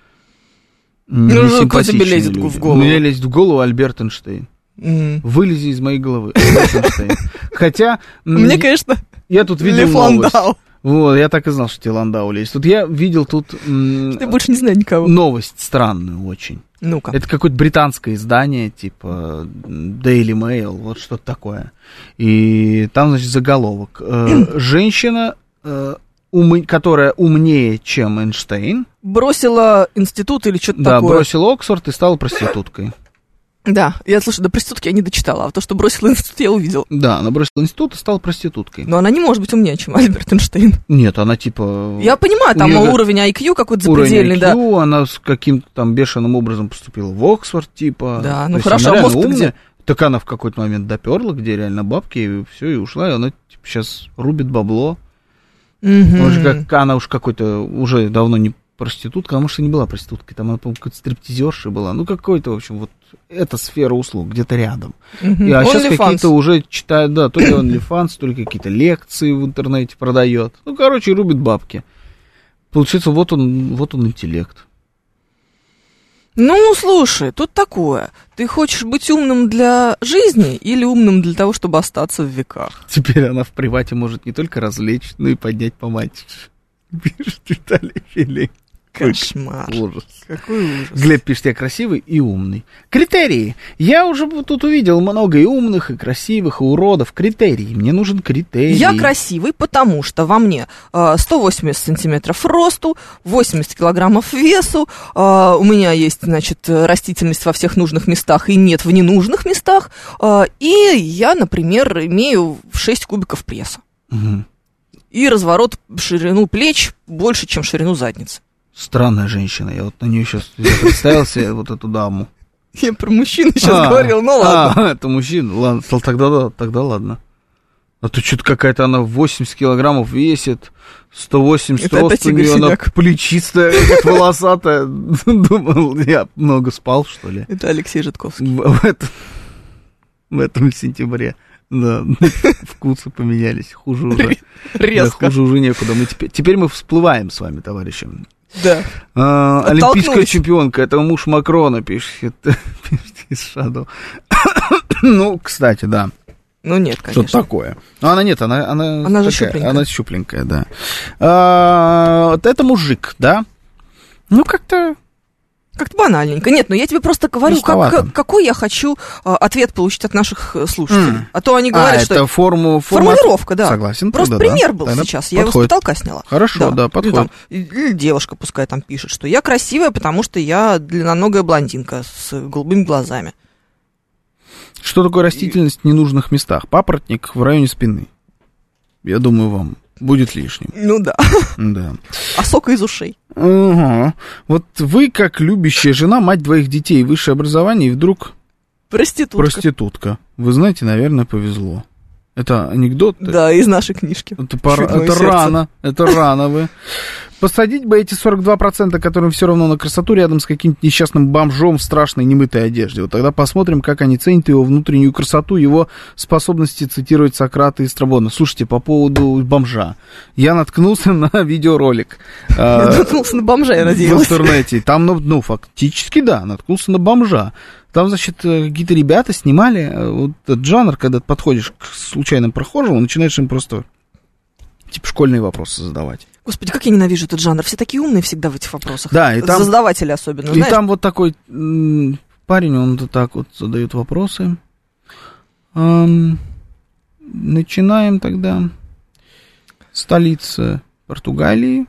Ну, кто тебе лезет в голову? Мне лезет в голову Альберт Эйнштейн. Вылези из моей головы, Альберт Эйнштейн. Хотя... Мне, конечно... Я тут видел новость. Вот, я так и знал, что тебе Ландау лезет. Тут я видел Я больше не знаю никого. Новость странную очень. Ну-ка. Это какое-то британское издание, типа Daily Mail, вот что-то такое. И там, значит, заголовок. Женщина, которая умнее, чем Эйнштейн. Бросила институт или что-то такое. Да, бросила Оксфорд и стала проституткой. Да, я слышу, до проститутки я не дочитала, а то, что бросила институт, я увидел. Да, она бросила институт и стала проституткой. Но она не может быть умнее, чем Альберт Эйнштейн. Нет, она типа... Я понимаю, там уровень IQ какой-то запредельный, да. Уровень IQ, она с каким-то там бешеным образом поступила в Оксфорд, типа... Да, ну хорошо, а мозг-то где? Так она в какой-то момент доперла, где реально бабки, и все, и ушла, и она типа сейчас рубит бабло. Она уж какой-то, уже давно не проститутка, а может и не была проституткой, там она, по-моему, какой-то стриптизерша была, ну какой-то, в общем, вот эта сфера услуг где-то рядом. А сейчас какие-то уже читают, да, то ли OnlyFans, то ли какие-то лекции в интернете продает. Ну, короче, рубит бабки. Получается, вот он интеллект. Ну, слушай, тут такое. Ты хочешь быть умным для жизни или умным для того, чтобы остаться в веках? Теперь она в привате может не только развлечь, но и поднять по матери. Пишет Виталий Филин. Кошмар. Ужас. Какой ужас. Глеб пишет, я красивый и умный. Критерии. Я уже тут увидел много и умных, и красивых, и уродов. Критерии. Мне нужен критерий. Я красивый, потому что во мне 180 сантиметров росту, 80 килограммов весу, у меня есть, значит, растительность во всех нужных местах и нет в ненужных местах, и я, например, имею 6 кубиков пресса. Угу. И разворот в ширину плеч больше, чем в ширину задницы. Странная женщина. Я вот на нее сейчас представил себе вот эту даму. Я про мужчину сейчас говорил, ну ладно. Это мужчина. Ладно, тогда ладно. А то что-то какая-то она 80 килограммов весит, 180 рост у нее, она плечистая, как волосатая. Думал, я много спал, что ли. Это Алексей Житковский. В этом сентябре. Да, вкусы поменялись. Хуже уже. Резко. Да, хуже уже некуда. Теперь мы всплываем с вами, товарищи. Да. Олимпийская чемпионка. Это муж Макрона, пишет из Shadow. Ну, кстати, да. Ну, нет, конечно. Что такое? Ну, она нет, она же щупленькая. Она щупленькая, да. Это мужик, да? Ну, как-то банальненько. Нет, но я тебе просто говорю, какой я хочу ответ получить от наших слушателей. А то они говорят, что... это формулировка, да. Согласен. Просто пример был сейчас. Я его с потолка сняла. Хорошо, да, подходит. Или девушка пускай там пишет, что я красивая, потому что я длинноногая блондинка с голубыми глазами. Что такое растительность в ненужных местах? Папоротник в районе спины. Я думаю, вам будет лишним. Ну да. Да. А сока из ушей. Угу. Вот вы, как любящая жена, мать двоих детей, высшее образование, и вдруг... Проститутка. Вы знаете, наверное, повезло. Это анекдот? Да, из нашей книжки. Это рано вы. Посадить бы эти 42%, которым все равно на красоту, рядом с каким-то несчастным бомжом в страшной немытой одежде. Вот тогда посмотрим, как они ценят его внутреннюю красоту, его способности цитировать Сократа и Страбона. Слушайте, по поводу бомжа. Я наткнулся на видеоролик. Наткнулся на бомжа, я надеялась. В интернете. Там, фактически, да, наткнулся на бомжа. Там, значит, какие-то ребята снимали вот этот жанр, когда ты подходишь к случайным прохожим, начинаешь им просто, типа, школьные вопросы задавать. Господи, как я ненавижу этот жанр. Все такие умные всегда в этих вопросах. Да, и там... Задаватели особенно, знаешь? И там вот такой парень, он вот так вот задает вопросы. Начинаем тогда. Столица Португалии.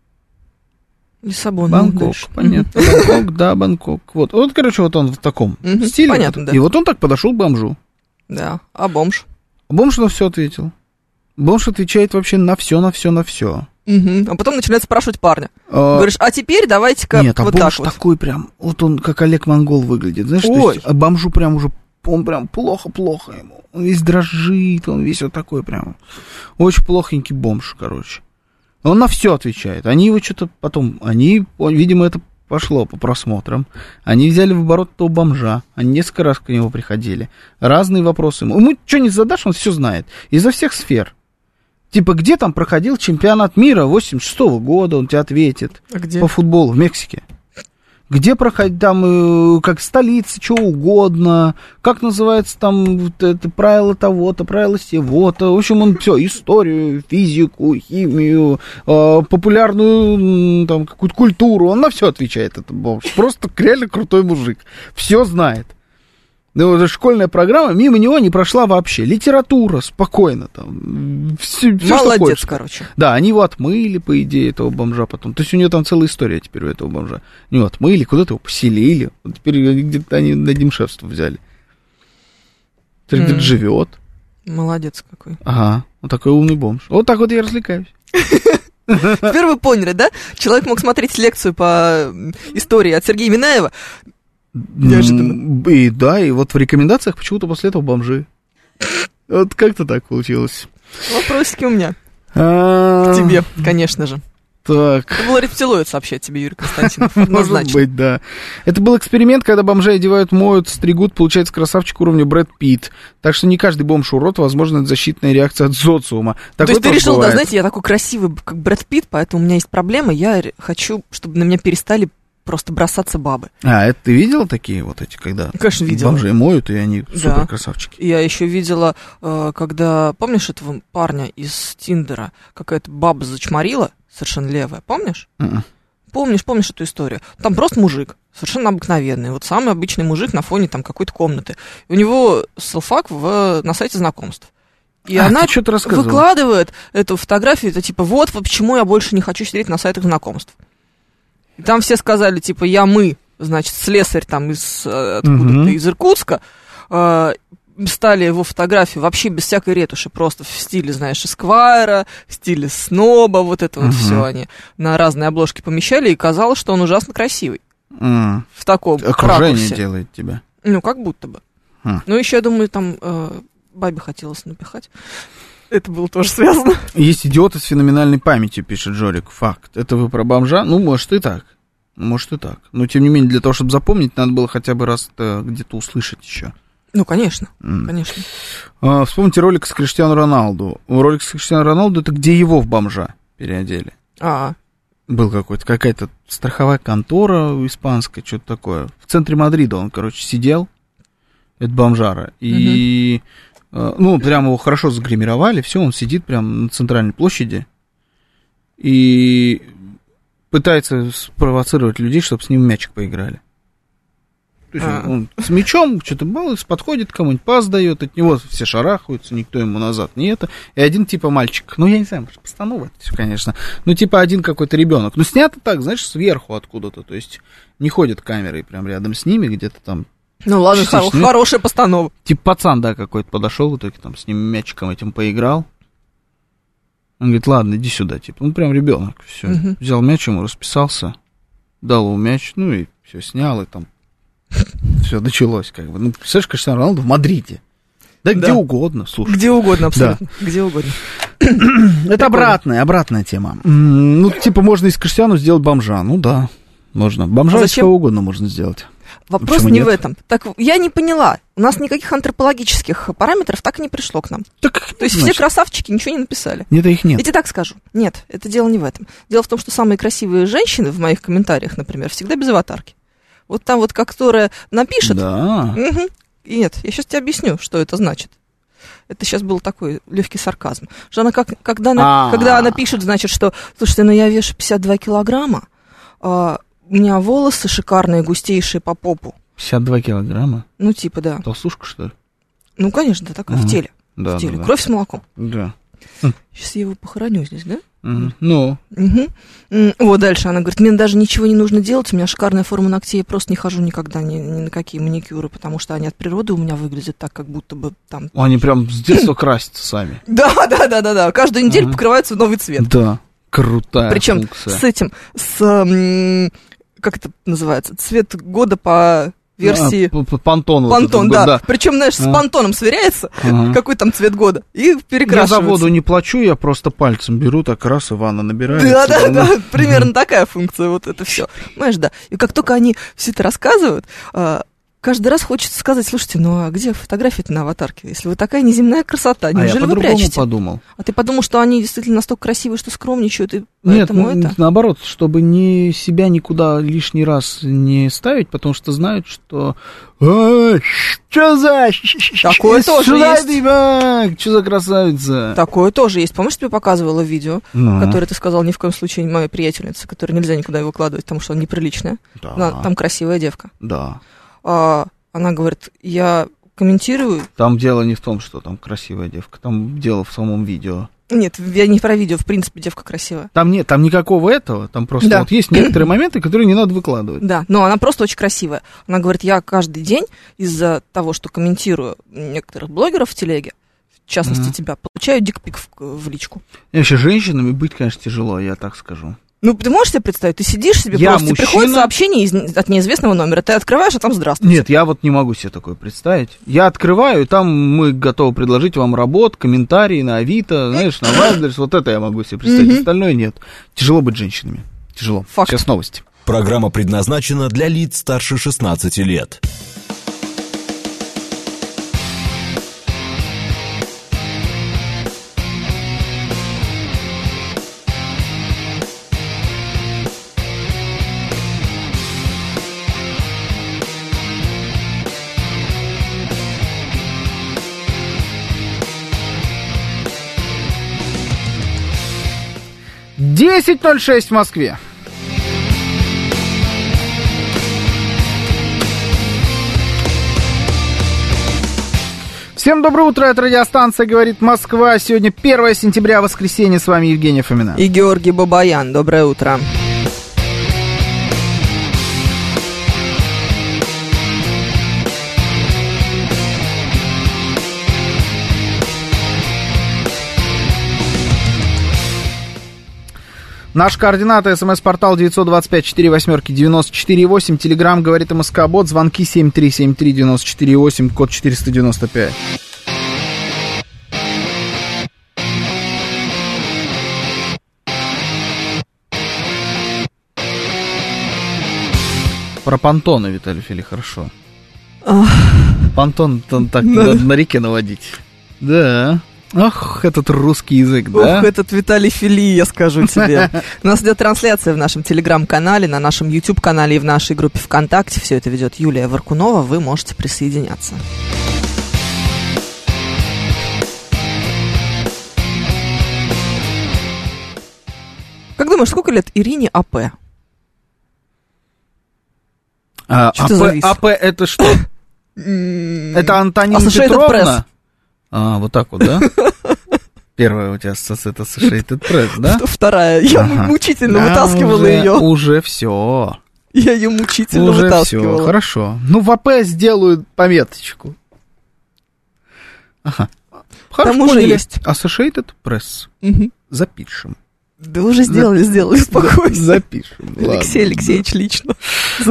Лиссабон. Бангкок, понятно. Бангкок, да, Бангкок. Вот, короче, вот он в таком стиле. Понятно, да. И вот он так подошел к бомжу. Да, а бомж? Бомж на все ответил. Бомж отвечает вообще на все. А потом начинает спрашивать парня. Говоришь, а теперь давайте-ка нет, вот бомж так вот. Такой прям, вот он как Олег Монгол выглядит, знаешь, то есть, бомжу прям уже, он прям плохо ему, он весь дрожит, он весь вот такой прям, очень плохенький бомж, короче. Он на все отвечает, они его что-то потом, видимо, это пошло по просмотрам, они взяли в оборот того бомжа, они несколько раз к нему приходили, разные вопросы ему что не задашь, он все знает, изо всех сфер. Типа, где там проходил чемпионат мира 86-го года, он тебе ответит. А где? По футболу, в Мексике. Где проходит там, как столица, что угодно, как называется там вот это правило того-то, правило сего-то. В общем, он все, историю, физику, химию, популярную там какую-то культуру, он на все отвечает, это бомж. Просто реально крутой мужик. Все знает. Ну, школьная программа мимо него не прошла вообще. Литература, спокойно там. Все, молодец, короче. Да, они его отмыли, по идее, этого бомжа потом. То есть у него там целая история теперь у этого бомжа. Его отмыли, куда-то его поселили. Вот теперь где-то они на демшефство взяли. Теперь где-то живет. Молодец какой. Ага, вот такой умный бомж. Вот так вот я развлекаюсь. Теперь вы поняли, да? Человек мог смотреть лекцию по истории от Сергея Минаева. Неожиданно. И вот в рекомендациях почему-то после этого бомжи. Вот как-то так получилось. Вопросики у меня. К тебе, конечно же. Так. Это был рептилоид, сообщает тебе Юрий Константинов. Может быть, да. Это был эксперимент, когда бомжей одевают, моют, стригут, получается красавчик уровня Брэд Питт. Так что не каждый бомж урод, возможно, это защитная реакция от социума. То есть ты решил, да, знаете, я такой красивый, как Брэд Питт, поэтому у меня есть проблема, я хочу, чтобы на меня перестали просто бросаться бабы. Это ты видела такие вот эти, когда конечно, видела. Бомжей моют, и они супер красавчики? Я еще видела, когда, помнишь этого парня из Тиндера, какая-то баба зачморила, совершенно левая, помнишь? Помнишь эту историю? Там просто мужик, совершенно обыкновенный, вот самый обычный мужик на фоне там какой-то комнаты. И у него селфак на сайте знакомств. И она выкладывает эту фотографию, это типа, вот почему я больше не хочу сидеть на сайтах знакомств. И там все сказали, типа, значит, слесарь там откуда-то из Иркутска, стали его фотографии вообще без всякой ретуши, просто в стиле, знаешь, Эсквайра, в стиле Сноба, вот это вот все они на разные обложки помещали, и казалось, что он ужасно красивый. В таком окружение ракурсе. Делает тебя. Ну, как будто бы. Ну, еще, я думаю, там бабе хотелось напихать. Это было тоже связано. Есть идиоты с феноменальной памятью, пишет Жорик. Факт. Это вы про бомжа? Ну, может и так. Но, тем не менее, для того, чтобы запомнить, надо было хотя бы раз где-то услышать еще. Ну, конечно, конечно. Вспомните ролик с Криштиану Роналду. Ролик с Криштиану Роналду — это где его в бомжа переодели. Был какая-то страховая контора испанская, что-то такое. В центре Мадрида он, сидел, это бомжара, и... прямо его хорошо загримировали, все, он сидит прямо на центральной площади и пытается спровоцировать людей, чтобы с ним в мячик поиграли. То есть он с мячом что-то балуется, подходит, кому-нибудь пас дает, от него все шарахаются, никто ему назад не это. И один типа мальчик, я не знаю, может, постанова это все, конечно, типа один какой-то ребенок. Снято так, знаешь, сверху откуда-то, то есть не ходят камерой прям рядом с ними, где-то там. Ну ладно, хорошая постанова. Типа пацан, да, какой-то подошел, в итоге там с ним мячиком этим поиграл. Он говорит, ладно, иди сюда, типа, прям ребенок, все. Взял мяч, ему расписался, дал ему мяч, и все, снял, и там все началось, представляешь, Криштиану Роналду в Мадриде. Да где угодно, слушай. Где угодно, абсолютно. Да. Где угодно. Это обратная тема. Ну, типа, можно из Криштиану сделать бомжа. Ну да, можно. Бомжа из кого угодно можно сделать. Вопрос не в этом. Так, я не поняла. У нас никаких антропологических параметров так и не пришло к нам. Так, то есть все красавчики ничего не написали. Нет, их нет. Я тебе так скажу. Нет, это дело не в этом. Дело в том, что самые красивые женщины в моих комментариях, например, всегда без аватарки. Вот там вот, которая напишет... Да. Угу. И нет, я сейчас тебе объясню, что это значит. Это сейчас был такой легкий сарказм. Что она когда она пишет, значит, что, слушайте, ну я вешу 52 килограмма, у меня волосы шикарные, густейшие по попу. 52 килограмма? Ну, типа, да. Толстушка, что ли? Ну, конечно, да, такая, в теле. Да, в теле. Да. Кровь с молоком. Да. Сейчас я его похороню здесь, да? Ну. Вот дальше она говорит, мне даже ничего не нужно делать, у меня шикарная форма ногтей, я просто не хожу никогда ни на какие маникюры, потому что они от природы у меня выглядят так, как будто бы там... Они прям с детства красятся сами. Да. Каждую неделю покрываются в новый цвет. Да, крутая причем функция. Как это называется? Цвет года по версии... Пантон. Пантон, да. Причем, знаешь, с Пантоном сверяется, какой там цвет года, и перекрашивается. Я за воду не плачу, я просто пальцем беру, так раз, и ванна набирается. Да, примерно такая функция, вот это все. Понимаешь, да. И как только они все это рассказывают, каждый раз хочется сказать, слушайте, ну а где фотография-то на аватарке? Если вы такая неземная красота, неужели вы прячете? Я подумал. А ты подумал, что они действительно настолько красивые, что скромничают, и нет, поэтому это... наоборот, чтобы себя никуда лишний раз не ставить, потому что знают, что... Что за... Такое тоже есть. Что за красавица? Такое тоже есть. Помнишь, тебе показывала видео, которое ты сказал ни в коем случае не моей приятельнице, которое нельзя никуда выкладывать, потому что она неприличная. Да. Там красивая девка. Да. Она говорит, я комментирую... Там дело не в том, что там красивая девка, там дело в самом видео. Нет, я не про видео, в принципе, девка красивая. Там нет, там никакого этого, там просто вот есть некоторые моменты, которые не надо выкладывать. Да, но она просто очень красивая. Она говорит, я каждый день из-за того, что комментирую некоторых блогеров в телеге, в частности тебя, получаю дикпик в личку. И вообще, женщинами быть, конечно, тяжело, я так скажу. Ну, ты можешь себе представить, ты сидишь себе просто, приходит сообщение от неизвестного номера, ты открываешь, а там здравствуйте. Нет, я вот не могу себе такое представить. Я открываю, и там мы готовы предложить вам работу, комментарии на Авито, знаешь, на Вайлдберрис, вот это я могу себе представить, остальное нет. Тяжело быть женщинами, тяжело. Факт. Сейчас новости. Программа предназначена для лиц старше 16 лет. Десять 10:06 в Москве. Всем доброе утро, это радиостанция «Говорит Москва». Сегодня 1 сентября, воскресенье. С вами Евгения Фомина. И Георгий Бабаян. Доброе утро. Наши координаты: СМС-портал 925-48-94-8, Телеграм «Говорит МСК-бот», звонки 7373-94-8, код 495. Про понтоны, Виталий Фили, хорошо. Понтон так на реке наводить. Да. Ах, этот русский язык, да? Ох, этот Виталий Фили, я скажу тебе. У нас идет трансляция в нашем Телеграм-канале, на нашем YouTube-канале и в нашей группе ВКонтакте. Все это ведет Юлия Варкунова. Вы можете присоединяться. Как думаешь, сколько лет Ирине АП? АП это что? Это Антонина Петровна? Вот так вот, да? Первая у тебя это Associated Press, да? Вторая. Я мучительно вытаскивала ее. Уже все. Я ее мучительно вытаскивала. Все, хорошо. Ну, в АП сделают пометочку. Ага. Там уже есть. Associated Press. Запишем. Да уже сделали, успокойся. Запишем. Алексей Алексеевич лично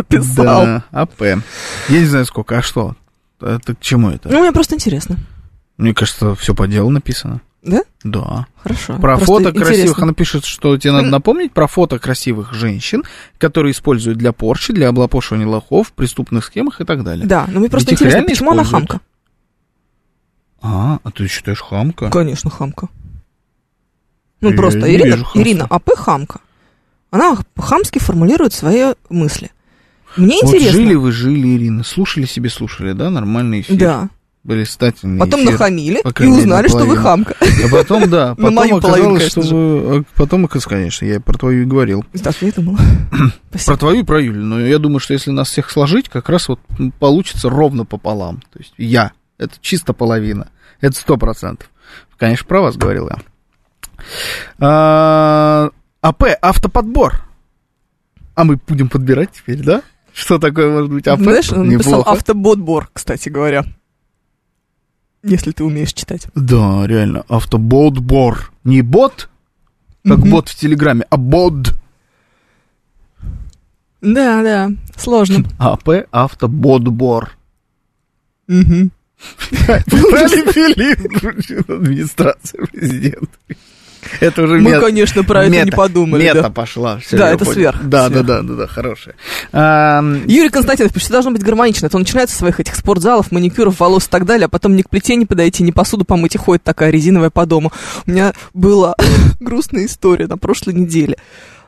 записал. Да, АП. Я не знаю сколько, а что? Это к чему это? Ну, мне просто интересно. Мне кажется, все по делу написано. Да? Да. Хорошо. Про Просто фото красивых интересно. она пишет, что тебе надо напомнить про фото красивых женщин, которые используют для порчи, для облапошивания лохов, в преступных схемах и так далее. Да, но мне просто Ведь их интересно, реально почему она используют. хамка? А ты считаешь хамка? Конечно, хамка. Ну, Я просто не вижу хамства. Ирина АП хамка. Она хамски формулирует свои мысли. Мне Вот интересно. жили, Ирина, слушали, да, нормальный эфир. Да. Были стательные Потом эфиры. нахамили По и крайней мере, узнали, что вы наполовину. хамка. А потом, да, На мою потом половину, оказалось, что конечно вы... Потом, конечно, я про твою и говорил. Так, я и думала. Про Спасибо. твою и про Юлю. Но я думаю, что если нас всех сложить, как раз вот получится ровно пополам. То есть я. Это чисто половина. Это 100%. Конечно, про вас говорил я. АП, автоподбор. А мы будем подбирать теперь, да? Что такое может быть АП? Знаешь, он написал Неплохо. автоботбор, кстати говоря. Если ты умеешь читать. Да, реально, автоботбор. Не бот, как бот в Телеграме, а бот. Да, сложно. АП, автоботбор. Мгм. Брали Филипп, администрация президента. Это уже Мы, конечно, про это не подумали. Мета да. пошла. Всё, Да, я это понял. сверх. Да, Сверх. хорошая. Юрий Константинов пишет, что должно быть гармонично. Это он начинает со своих этих спортзалов, маникюров, волос и так далее, а потом ни к плите не подойти, ни посуду помыть, и ходит такая резиновая по дому. У меня была грустная история на прошлой неделе.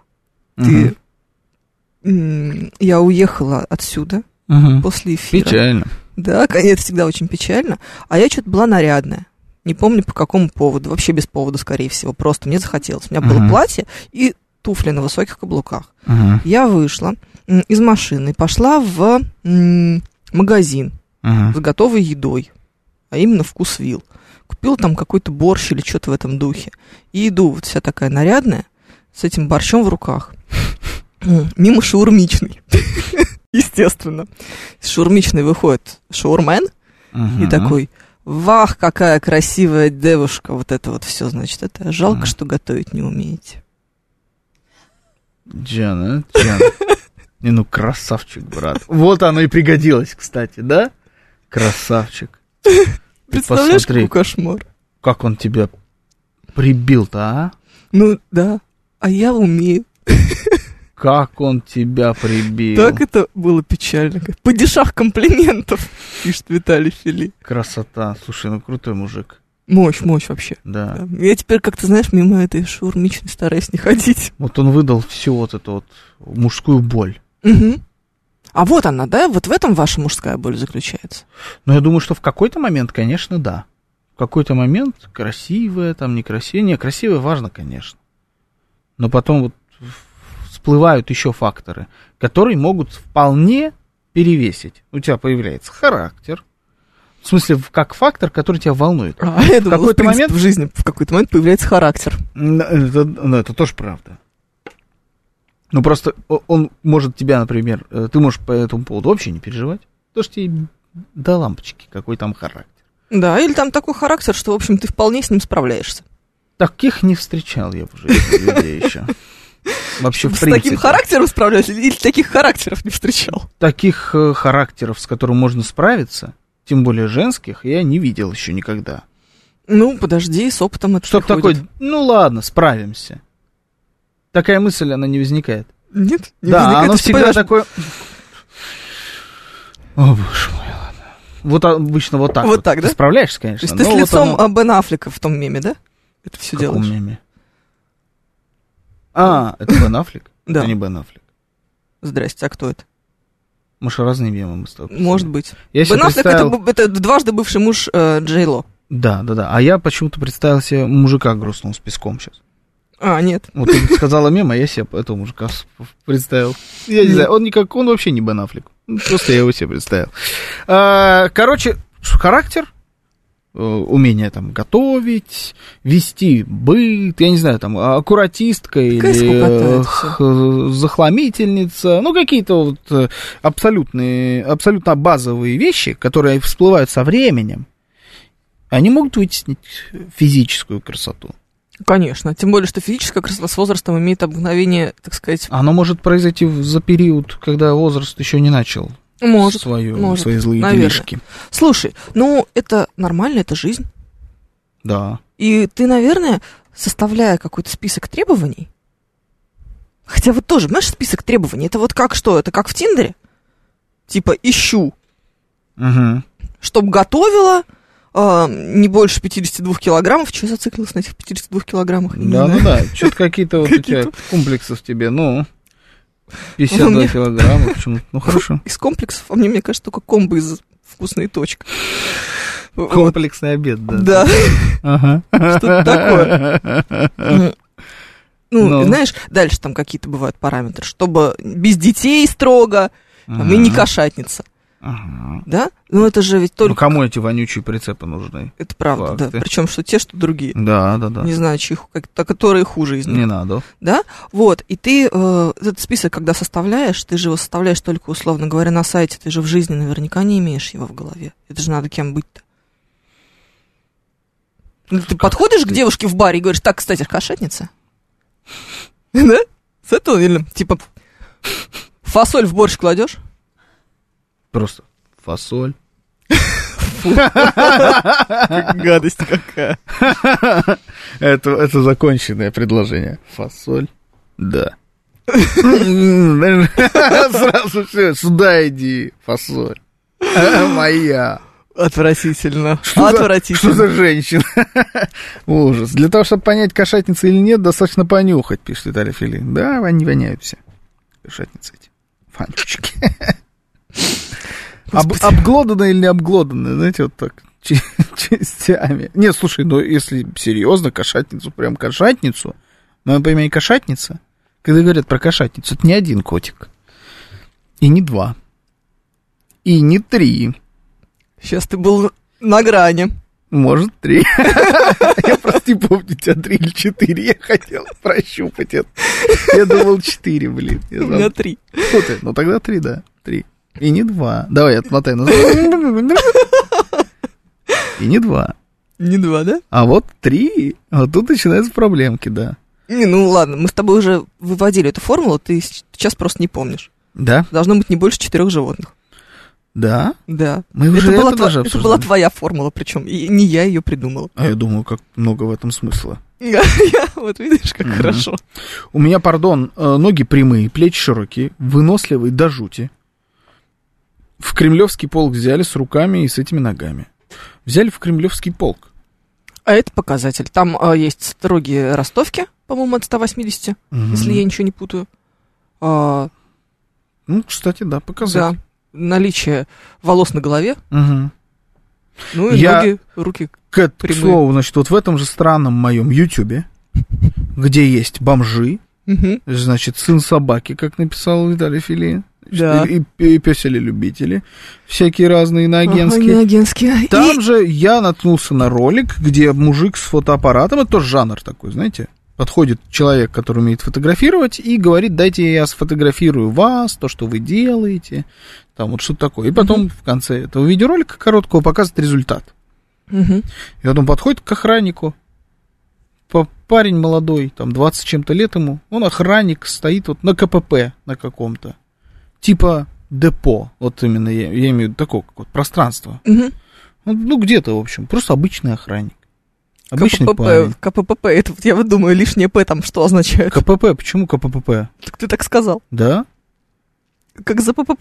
Я уехала отсюда после эфира. Печально. Да, это всегда очень печально. А я что-то была нарядная. Не помню, по какому поводу. Вообще без повода, скорее всего. Просто мне захотелось. У меня было платье и туфли на высоких каблуках. Я вышла из машины и пошла в магазин с готовой едой. А именно Вкусвилл. Купила там какой-то борщ или что-то в этом духе. И иду вот вся такая нарядная, с этим борщом в руках. Мимо шаурмичной. Естественно. Из шаурмичной выходит шаурмен и такой: вах, какая красивая девушка. Вот это вот все, значит, это жалко, что готовить не умеете. Джан. Не, ну красавчик, брат. Вот оно и пригодилось, кстати, да? Красавчик. Представляешь, посмотри. какой кошмар? Как он тебя прибил-то, а? Ну, да. А я умею. Как он тебя прибил. Так это было печально. Падишах комплиментов, пишет Виталий Фили. Красота. Слушай, ну крутой мужик. Мощь вообще. Да. Я теперь, как ты знаешь, мимо этой шаурмичной стараюсь не ходить. Вот он выдал всю вот эту вот мужскую боль. Угу. А вот она, да? Вот в этом ваша мужская боль заключается. Но я думаю, что в какой-то момент, конечно, да. В какой-то момент красивая, там некрасивая. Не, красивая важно, конечно. Но потом вот всплывают еще факторы, которые могут вполне перевесить. У тебя появляется характер. В смысле, как фактор, который тебя волнует. Я думала, какой-то момент в жизни в какой-то момент появляется характер. Это тоже правда. Ну, просто он может тебя, например, ты можешь по этому поводу вообще не переживать. Потому что тебе до лампочки, какой там характер. Да, или там такой характер, что, в общем, ты вполне с ним справляешься. Таких не встречал я в жизни людей еще. Вообще, в С принципе. таким характером справляешься или таких характеров не встречал? Таких характеров, с которым можно справиться, тем более женских, я не видел еще никогда. Ну, подожди, с опытом это Чтоб приходит. такой, ну ладно, справимся. Такая мысль, она не возникает. Нет, не Да, возникает. оно Ты всегда понимаешь, такое... О, боже мой, ладно. Вот обычно вот так. Вот так, да? Ты справляешься, То конечно. есть ты с но вот лицом оно- Бен Аффлека в том меме, да? Это все В каком делаешь? меме? А, это Бен Аффлек? Да. Это не Бен Аффлек. Здрасте, а кто это? Может, разные мемы мы с тобой представили. Может быть. Я себе Бен Аффлек представил... это дважды бывший муж Джей Ло. Да. А я почему-то представил себе мужика грустного с песком сейчас. А, нет. Вот ты сказала мем, а я себе этого мужика представил. Я не знаю, он вообще не Бен Аффлек. Просто я его себе представил. Короче, характер, умение там готовить, вести быт, я не знаю, там, аккуратистка или захламительница, ну, какие-то вот абсолютно базовые вещи, которые всплывают со временем, они могут вытеснить физическую красоту. Конечно. Тем более, что физическая красота с возрастом имеет обыкновение, так сказать... Оно может произойти за период, когда возраст еще не начал Может, свои злые наверное. делишки. Слушай, ну, это нормально, это жизнь. Да. И ты, наверное, составляя какой-то список требований, хотя вот тоже, знаешь, список требований, это вот как что? Это как в Тиндере? Типа, ищу, чтобы готовила не больше 52 килограммов. Чего я зациклилась на этих 52 килограммах? Да. Что-то какие-то вот у тебя комплексы в тебе, 52 килограмма, почему? Ну, хорошо. Из комплексов, а мне кажется, только комбо из «Вкусная точка». Комплексный обед, да. Да. Ага. Что-то такое. Знаешь, дальше там какие-то бывают параметры, чтобы без детей строго, и не кошатница. Ага. Да? Ну, это же ведь только... кому эти вонючие прицепы нужны? Это правда, Факты. да. Причем что те, что другие. Да. Не знаю, которые хуже из них. Не надо. Да? Вот, и ты этот список, когда составляешь, ты же его составляешь только, условно говоря, на сайте, ты же в жизни наверняка не имеешь его в голове. Это же надо кем быть-то. Ты подходишь к девушке в баре и говоришь: так, кстати, кошатница? Да? С этого, или, типа, фасоль в борщ кладешь? Просто фасоль. Гадость какая. Это законченное предложение. Фасоль. Да. Сразу все, сюда иди, фасоль. Моя. Отвратительно. Что за женщина? Ужас. Для того, чтобы понять, кошатница или нет, достаточно понюхать, пишет Виталий Филин. Да, они воняют все. Кошатницы эти. Фанчики. Обглоданные или не обглоданные, знаете, вот так, частями. Нет, слушай, если серьезно, кошатницу, прям кошатницу, мы понимаем, кошатница, когда говорят про кошатницу, это не один котик, и не 2, и не 3. Сейчас ты был на грани. Может, 3. Я просто не помню, у тебя 3 или 4. Я хотел прощупать это. Я думал 4, блин. У меня 3. Что ты? Ну тогда 3, да. 3. И не 2. Давай, отмотай назад. И не 2. Не 2, да? А вот 3. Вот тут начинаются проблемки, да. Ну ладно, мы с тобой уже выводили эту формулу, ты сейчас просто не помнишь. Да? Должно быть не больше 4 животных. Да? Да. Мы уже это даже обсуждали. Это была твоя формула, причем, и не я ее придумала. А я думаю, как много в этом смысла. Вот видишь, как хорошо. У меня, ноги прямые, плечи широкие, выносливые до жути. В кремлевский полк взяли с руками и с этими ногами. Взяли в кремлевский полк. А это показатель. Там есть строгие ростовки, по-моему, от 180, если я ничего не путаю. Кстати, да, показатель. Да. Наличие волос на голове. Ну и ноги, руки к слову, значит, вот в этом же странном моем Ютубе, где есть бомжи, значит, сын собаки, как написал Виталий Филин, да. и пёсели-любители, всякие разные иноагентские. Там же я наткнулся на ролик, где мужик с фотоаппаратом, это тоже жанр такой, знаете, подходит человек, который умеет фотографировать, и говорит: дайте я сфотографирую вас, то, что вы делаете, там вот что-то такое. И потом в конце этого видеоролика короткого показывает результат. И вот он подходит к охраннику, парень молодой, там 20 с чем-то лет ему, он охранник, стоит вот на КПП на каком-то, типа депо, вот именно я имею в виду такое какое-то пространство. Где-то, в общем, просто обычный охранник. Обычный парень. КПП, это вот я вот думаю, лишнее П там что означает? КПП, почему КПП? Так ты так сказал. Да? Как за ППП?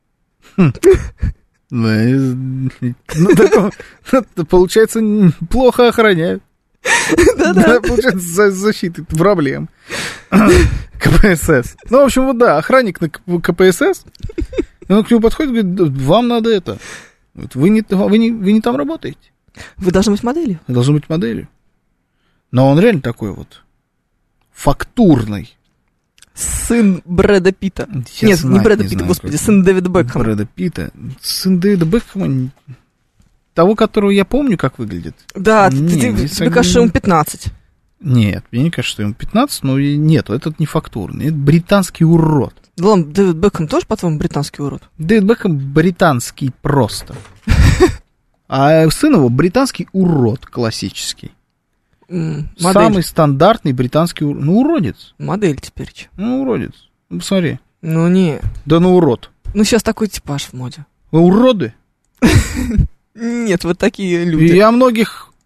Получается, плохо охраняют. Да-да. Получается, защиты проблем. КПСС. В общем, вот да, охранник на КПСС, он к нему подходит и говорит: вам надо это. Вы не там работаете. Вы должны быть моделью. Вы должны быть моделью. Но он реально такой вот фактурный. Сын Брэда Питта. Нет, не Брэда Питта, господи, сын Дэвида Бекхэма. Брэда Питта. Сын Дэвида Бекхэма, того, которого я помню, как выглядит. Да, тебе кажется, ему 15. Нет, мне не кажется, что ему 15, но нет, этот не фактурный, это британский урод. Да ладно, Дэвид Бекхэм тоже, по-твоему, британский урод? Дэвид Бекхэм британский просто. А сын его британский урод классический. Самый стандартный британский урод. Ну, уродец. Модель теперь. Ну, уродец. Ну, посмотри. Ну, нет. Да ну, урод. Ну, сейчас такой типаж в моде. Вы уроды? Нет, вот такие люди. Я многих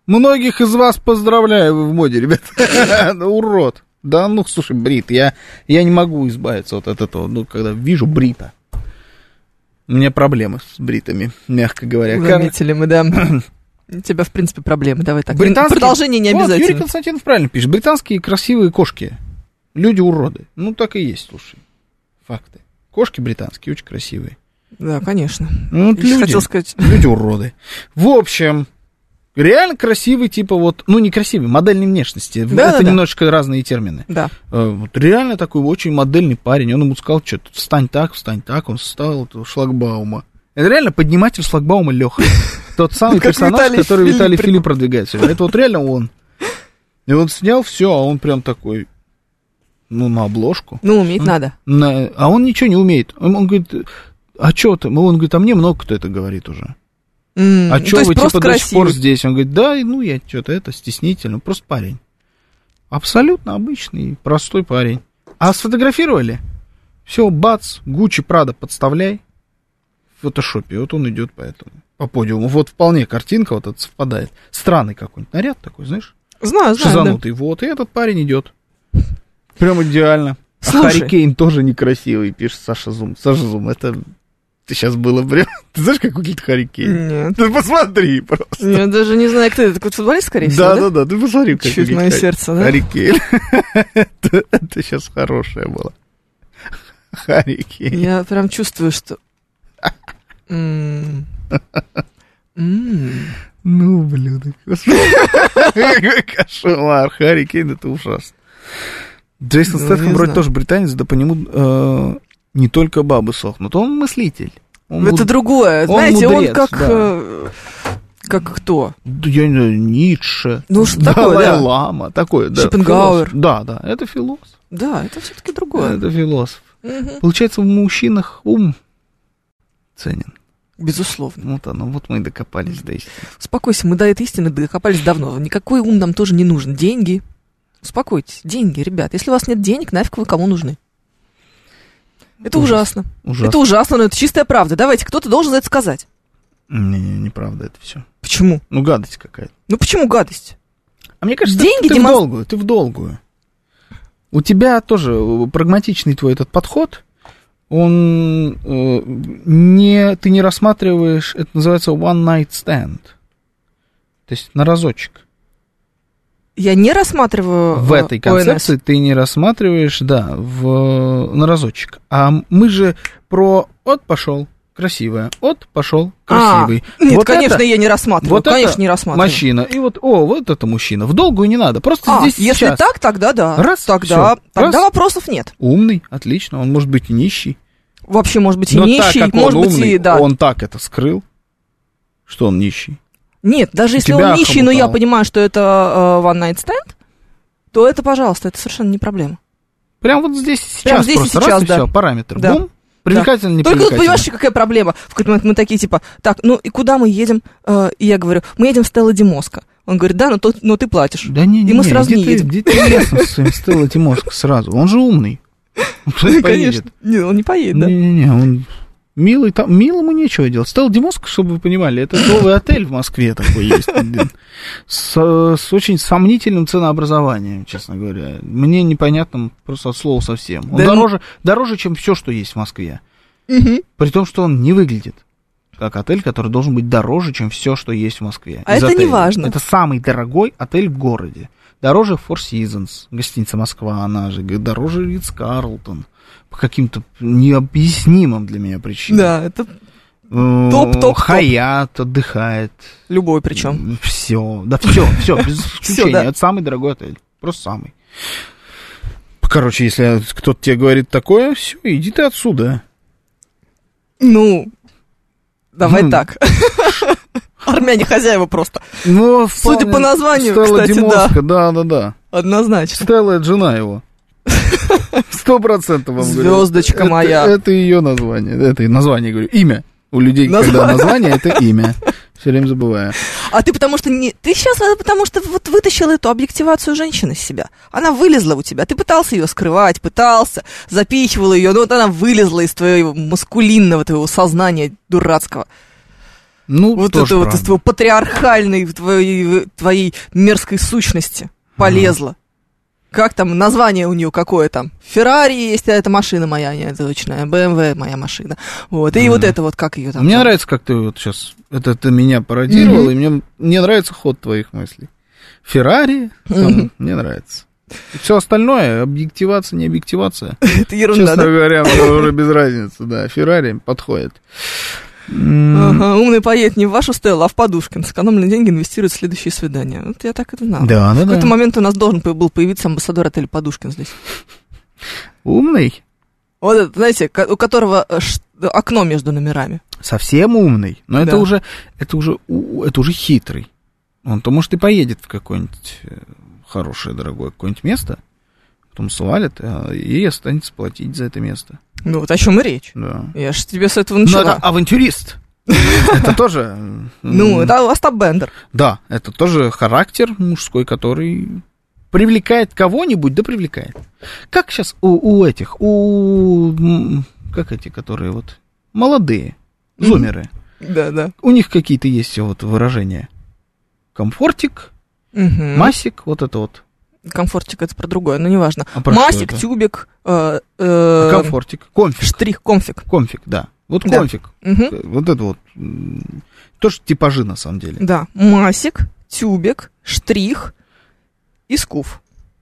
Многих из вас поздравляю, вы в моде, ребят. Урод. Да, ну, слушай, брит, я не могу избавиться вот от этого, ну, когда вижу брита. У меня проблемы с бритами, мягко говоря. Заметили мы, да. У тебя, в принципе, проблемы, давай так. Продолжение не обязательно. Вот, Юрий Константинов правильно пишет. Британские красивые кошки. Люди уроды. Ну, так и есть, слушай. Факты. Кошки британские очень красивые. Да, конечно. Ну, вот люди, хотел сказать. Люди уроды. В общем, реально красивый, типа вот, ну, не красивый, модельной внешности. Да, это да, немножечко разные термины. Да. Вот реально такой очень модельный парень. Он ему сказал, что встань так. Он встал от шлагбаума. Это реально подниматель шлагбаума Леха. Тот самый персонаж, который Виталий Филипп продвигает сегодня. Это вот реально он. И он снял все, а он прям такой, ну, на обложку. Ну, уметь надо. А он ничего не умеет. Он говорит, а что ты? Он говорит, а мне много кто это говорит уже. А что вы, типа, до сих пор здесь? Он говорит, да, ну, я что-то это стеснительно. Просто парень. Абсолютно обычный, простой парень. А сфотографировали? Все, бац, Гуччи, Прада подставляй. В фотошопе, вот он идет по подиуму. Вот вполне картинка вот эта совпадает. Странный какой-нибудь наряд такой, знаешь? Знаю, шизанутый. Да. Вот, и этот парень идет. Прям идеально. Слушай. Харри Кейн тоже некрасивый, пишет Саша Зум. Саша Зум, это... Ты сейчас было прям... Ты знаешь, как выглядит Харри Кейн? Нет. Ты посмотри просто. Я даже не знаю, кто это. Такой футболист, скорее всего, да? Да, ты посмотри, как чуть мое сердце, да? Харри Кейн. Это сейчас хорошее было. Харри Кейн. Я прям чувствую, что... Ну, блюдо. Какой кошмар. Харри Кейн, это ужасно. Джейсон Стэтхэм вроде тоже британец, да по нему не только бабы сохнут. Он мыслитель. Это другое. Знаете, он как... Как кто? Я не знаю, Ницше. Ну, что такое, да. Далай-лама. Такой, да. Шопенгауэр. Да, это философ. Да, это все-таки другое. Это философ. Получается, в мужчинах ум ценен. Безусловно. Вот мы и докопались до истины. Успокойся, мы до этой истины докопались давно. Никакой ум нам тоже не нужен. Деньги. Успокойтесь. Деньги, ребят. Если у вас нет денег, нафиг вы кому нужны? Это ужасно. Это ужасно, но это чистая правда. Давайте, кто-то должен за это сказать. Неправда это все. Почему? Ну, гадость какая-то. Ну, почему гадость? А мне кажется, деньги ты в долгую. У тебя тоже прагматичный твой этот подход, он ты не рассматриваешь, это называется one night stand. То есть на разочек. Я не рассматриваю в этой концепции ОНС. Ты не рассматриваешь, да, на разочек. А мы же про пошел. Красивая. Пошел, красивый. Нет, вот конечно, я не рассматриваю. Вот конечно, не рассматриваю. Мужчина. И вот это мужчина. В долгую не надо. Просто здесь если сейчас. Так, тогда да. Тогда вопросов нет. Умный, отлично. Он может быть и нищий. Вообще, может быть, и нищий. Так, может быть, умный, и да. Он так это скрыл, что он нищий. Нет, даже если он нищий, но я понимаю, что это one night stand, то это, пожалуйста, это совершенно не проблема. Прям вот здесь сейчас просто раз и все, параметр. Да. Бум. Привлекательно, не Только привлекательно. тут, понимаешь, какая проблема? В какой-то момент мы такие, типа, так, ну и куда мы едем? И я говорю, мы едем в Стелла Ди Моско. Он говорит, да, но ты платишь. Да не, и мы сразу не едем. Где ты лесом с своим Стелла Ди Моско сразу? Он же умный. Он конечно. Не, он не поедет, да? Не, он милый, милому нечего делать. Стелла Ди Моско, чтобы вы понимали, это новый отель в Москве такой есть. С очень сомнительным ценообразованием, честно говоря. Мне непонятно просто от слова совсем. Он дороже, чем все, что есть в Москве. При том, что он не выглядит как отель, который должен быть дороже, чем все, что есть в Москве. А это не важно. Это самый дорогой отель в городе. Дороже Four Seasons, гостиница Москва, она же. Дороже Ритц-Карлтон. По каким-то необъяснимым для меня причинам. Да, это топ. Хаят отдыхает. Любой причем. Все, без исключения. Это самый дорогой отель. Просто самый. Короче, если кто-то тебе говорит такое, все, иди ты отсюда. Ну, давай так. Армяне хозяева просто. Ну, судя по названию, Стелла кстати, Ди Моско, да. Однозначно. Стелла — это жена его. 100% вам говорю. Звездочка моя. Это ее название. Это название, говорю, имя. У людей, когда название, это имя. Все время забываю. А ты потому что вот вытащил эту объективацию женщины из себя. Она вылезла у тебя. Ты пытался ее скрывать, запихивал ее, но вот она вылезла из твоего маскулинного твоего сознания дурацкого. Ну, вот тоже это вот правда. из твоего патриархальной, твоей мерзкой сущности полезла. Как там, название у нее какое там? Феррари есть, а это машина моя неозвучная, БМВ моя машина. Вот, и вот это вот, как ее там. Мне нравится, как ты вот сейчас, это ты меня пародировал, и мне нравится ход твоих мыслей. Феррари, мне нравится. Все остальное, объективация, не объективация. Это ерунда, честно говоря, мне уже без разницы, да. Феррари подходит. Умный поедет не в вашу Стеллу, а в Подушкин. Сэкономленные деньги инвестирует в следующие свидания. Вот я так это знала. Да. В какой-то момент у нас должен был появиться амбассадор отеля Подушкин здесь. Умный? Вот это, знаете, у которого окно между номерами. Совсем умный. Но Да. это уже хитрый. Он-то, может, и поедет в какое-нибудь хорошее, дорогое какое-нибудь место, потом свалит, и останется платить за это место. Ну, вот о чем и речь. Да. Я же тебе с этого Но начала. это авантюрист. Это тоже... Ну, это Остап Бендер. Да, это тоже характер мужской, который привлекает кого-нибудь, да привлекает. Как сейчас как эти, которые вот молодые, зумеры, Да. у них какие-то есть вот выражения. Комфортик, масик, вот это вот. Комфортик это про другое, но неважно. А про что Масик, это? тюбик, Комфортик, комфик. штрих, комфик. Комфик, да. Вот Да. комфик. Вот это вот. Тоже типажи, на самом деле. Да, масик, тюбик, штрих и скуф.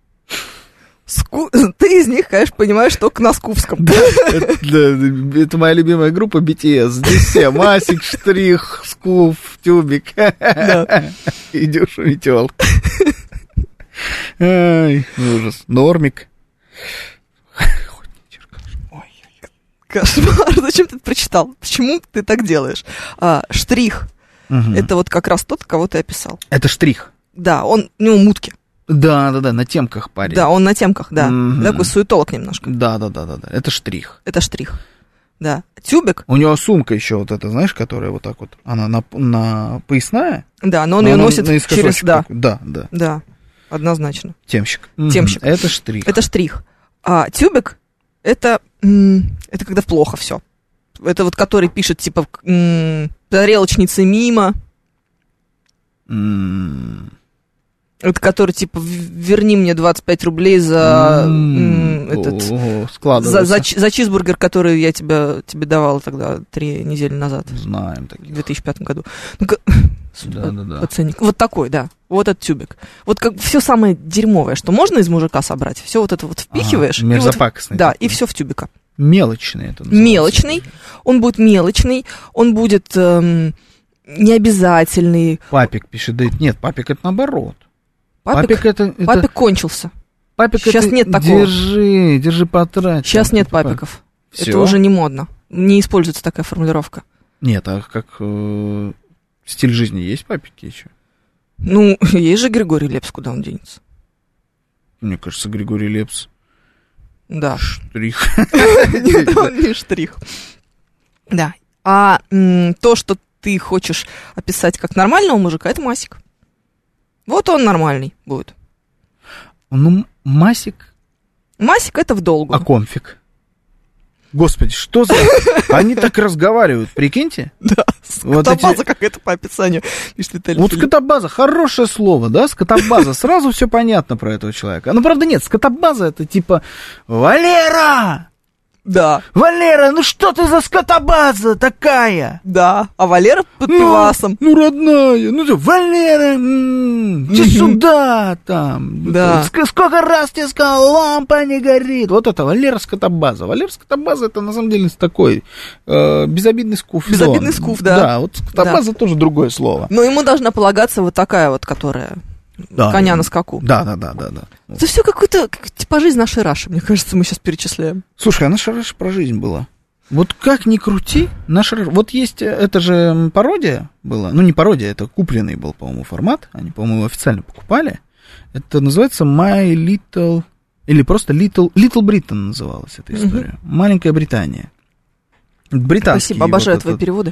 Ты из них, конечно, понимаешь только на скуфском. Это моя любимая группа BTS. Здесь все. Масик, штрих, скуф, тюбик. И дюша метел. Ай, ужас. Нормик. Кошмар, зачем ты это прочитал? Почему ты так делаешь? Штрих. Это вот как раз тот, кого ты описал. Это штрих. Да, он, у него мутки. Да, на темках парень. Да, он на темках, да. Такой суетолог немножко. Да. Это штрих. Это штрих. Да. Тюбик. У него сумка еще вот эта, знаешь, которая вот так вот, она на поясная. Да, но он ее носит через... Да. Да. Однозначно. Темщик. Темщик. Это штрих. Это штрих. А тюбик это когда плохо все. Это вот который пишет, типа, тарелочницы мимо. Это который, типа, верни мне 25 рублей за за чизбургер, который я тебе давал тогда 3 недели назад. Знаем таких. В 2005 году. Ну, Да. ценник. Вот такой, да. Вот этот тюбик. Вот как все самое дерьмовое, что можно из мужика собрать, все вот это вот впихиваешь. Мерзопакостный. Да, и все в тюбика. Мелочный это называется. Мелочный. Он будет мелочный, он будет необязательный. Папик пишет, да нет, папик это наоборот. Папик кончился. Папик сейчас это нет такого. Держи, потрать. Сейчас нет папиков. Всё? Это уже не модно. Не используется такая формулировка. Нет, а как стиль жизни есть папики еще? Ну, есть же Григорий Лепс, куда он денется? Мне кажется, Григорий Лепс. Да. Штрих. Нет, он не штрих. Да. А то, что ты хочешь описать как нормального мужика, это масик. Вот он нормальный будет. Ну, масик. Масик это в долгу. А комфик? Господи, что за... Они так разговаривают, прикиньте. Да, скотобаза какая-то по описанию, пишет Виталий. Вот скотобаза, хорошее слово, да, скотобаза, сразу все понятно про этого человека. Ну, правда, нет, скотобаза это типа Валера! Да. Валера, ну что ты за скотобаза такая? Да, а Валера под пивасом. Ну, родная, ну что, Валера, иди сюда, там. Да. Сколько раз тебе сказал, лампа не горит. Вот это Валера скотобаза. Валера скотобаза это на самом деле такой безобидный скуф. Безобидный скуф, да. Да, вот скотобаза тоже другое слово. Но ему должна полагаться вот такая вот, которая... Да, коня на скаку. Да. Это все какой-то типажи из нашей Раши, мне кажется, мы сейчас перечисляем. Слушай, а наша Раша про жизнь была. Вот как ни крути, наша Раша... Вот есть, это же пародия была. Ну, не пародия, это купленный был, по-моему, формат. Они, по-моему, его официально покупали. Это называется My Little... Или просто Little Britain называлась эта история. Маленькая Британия. Британский. Спасибо, обожаю вот твои переводы.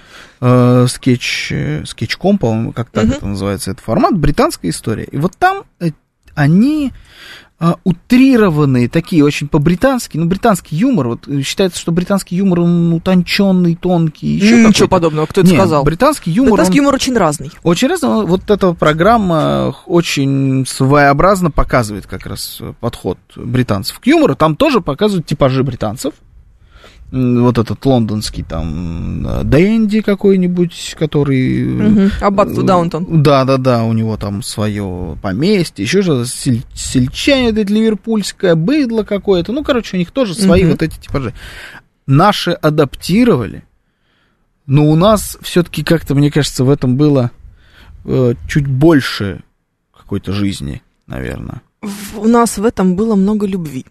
Скетчком, по-моему, как так это называется, этот формат. Британская история. И вот там они утрированные, такие очень по-британски, британский юмор, вот считается, что британский юмор, он утонченный, тонкий, еще ничего подобного, кто это сказал? Британский юмор очень разный. Очень разный, вот эта программа очень своеобразно показывает как раз подход британцев к юмору, там тоже показывают типажи британцев. Вот этот лондонский там Дэнди какой-нибудь, который... Аббатство Даунтон. Да, у него там свое поместье, еще же сельчане, это ливерпульское быдло какое-то. Ну, короче, у них тоже свои вот эти типажи. Наши адаптировали, но у нас все-таки как-то, мне кажется, в этом было чуть больше какой-то жизни, наверное. У нас в этом было много любви.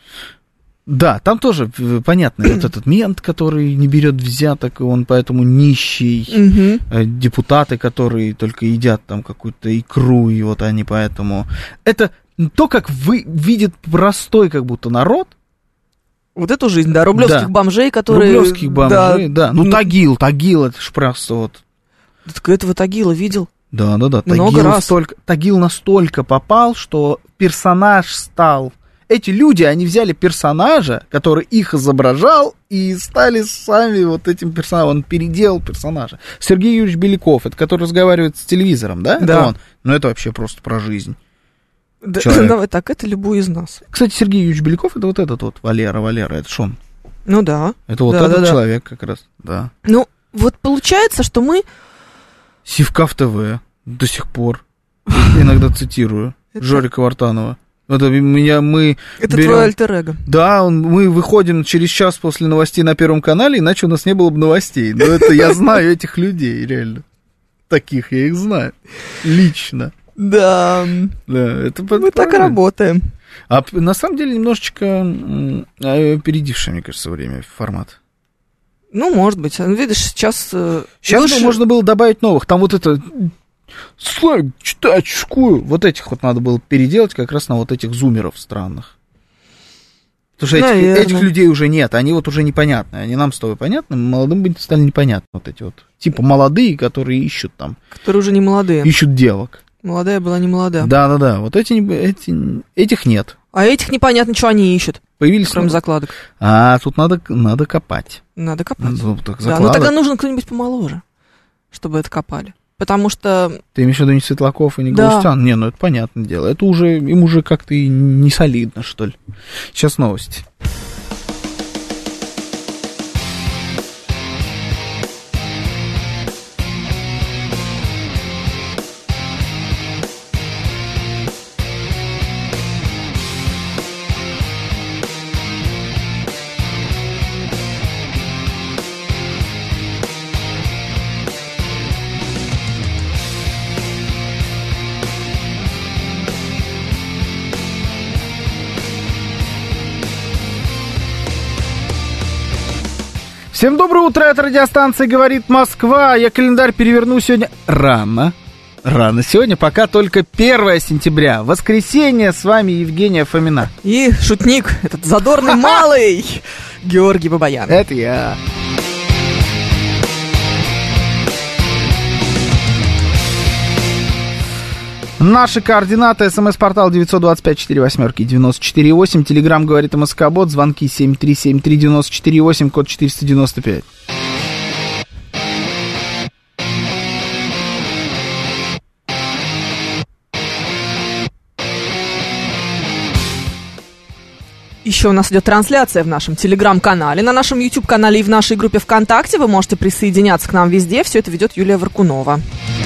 Да, там тоже понятно, вот этот мент, который не берет взяток, и он поэтому нищий, депутаты, которые только едят там какую-то икру, и вот они поэтому... Это то, как видит простой как будто народ. Вот эту жизнь, да, рублевских бомжей, которые... Рублевских бомжей, да. Ну, Тагил, это ж просто вот... Ты этого Тагила видел? Да. Много раз. Тагил настолько попал, что персонаж стал... Эти люди, они взяли персонажа, который их изображал, и стали сами вот этим персонажем. Он переделал персонажа. Сергей Юрьевич Беляков, это который разговаривает с телевизором, да? Да. Это он. Ну, это вообще просто про жизнь. Да, давай так, это любой из нас. Кстати, Сергей Юрьевич Беляков, это вот этот вот Валера, это ж он. Ну да. Это вот этот человек как раз, да. Ну, вот получается, что мы... Сивка в ТВ до сих пор. Иногда цитирую. Жорика Вартанова. Это берем... твой альтер-эго. Да, мы выходим через час после новостей на Первом канале, иначе у нас не было бы новостей. Но это я знаю этих людей, реально. Таких я их знаю. Лично. Да. Это мы так и работаем. А на самом деле немножечко опередившее, мне кажется, время, формат. Ну, может быть. Видишь, сейчас... Сейчас можно было добавить новых. Там вот это... Читачскую. Вот этих вот надо было переделать как раз на вот этих зумеров странных. Потому что этих людей уже нет, они вот уже непонятны. Они нам с тобой понятны, молодым бы стали непонятны вот эти вот. Типа молодые, которые ищут там. Которые уже не молодые. Ищут девок. Молодая была не молода. Да. Вот этих нет. А этих непонятно, что они ищут. Появились кроме закладок. А тут надо копать. Надо копать. Ну, да, но тогда нужен кто-нибудь помоложе, чтобы это копали. Потому что... Ты имеешь в виду не Светлаков и не Галустян? Не, ну это понятное дело. Это уже, им уже как-то и не солидно, что ли. Сейчас новости. Всем доброе утро, это радиостанция «Говорит Москва». Я календарь переверну сегодня рано. Сегодня пока только 1 сентября. Воскресенье, с вами Евгения Фомина. И шутник, этот задорный малый Георгий Бабаян. Это я. Наши координаты: СМС-портал 925-48-94-8, Телеграм «Говорит МСК-бот», звонки 7373948, код 495. Еще у нас идет трансляция в нашем Телеграм-канале, на нашем YouTube-канале и в нашей группе ВКонтакте. Вы можете присоединяться к нам везде. Все это ведет Юлия Варкунова.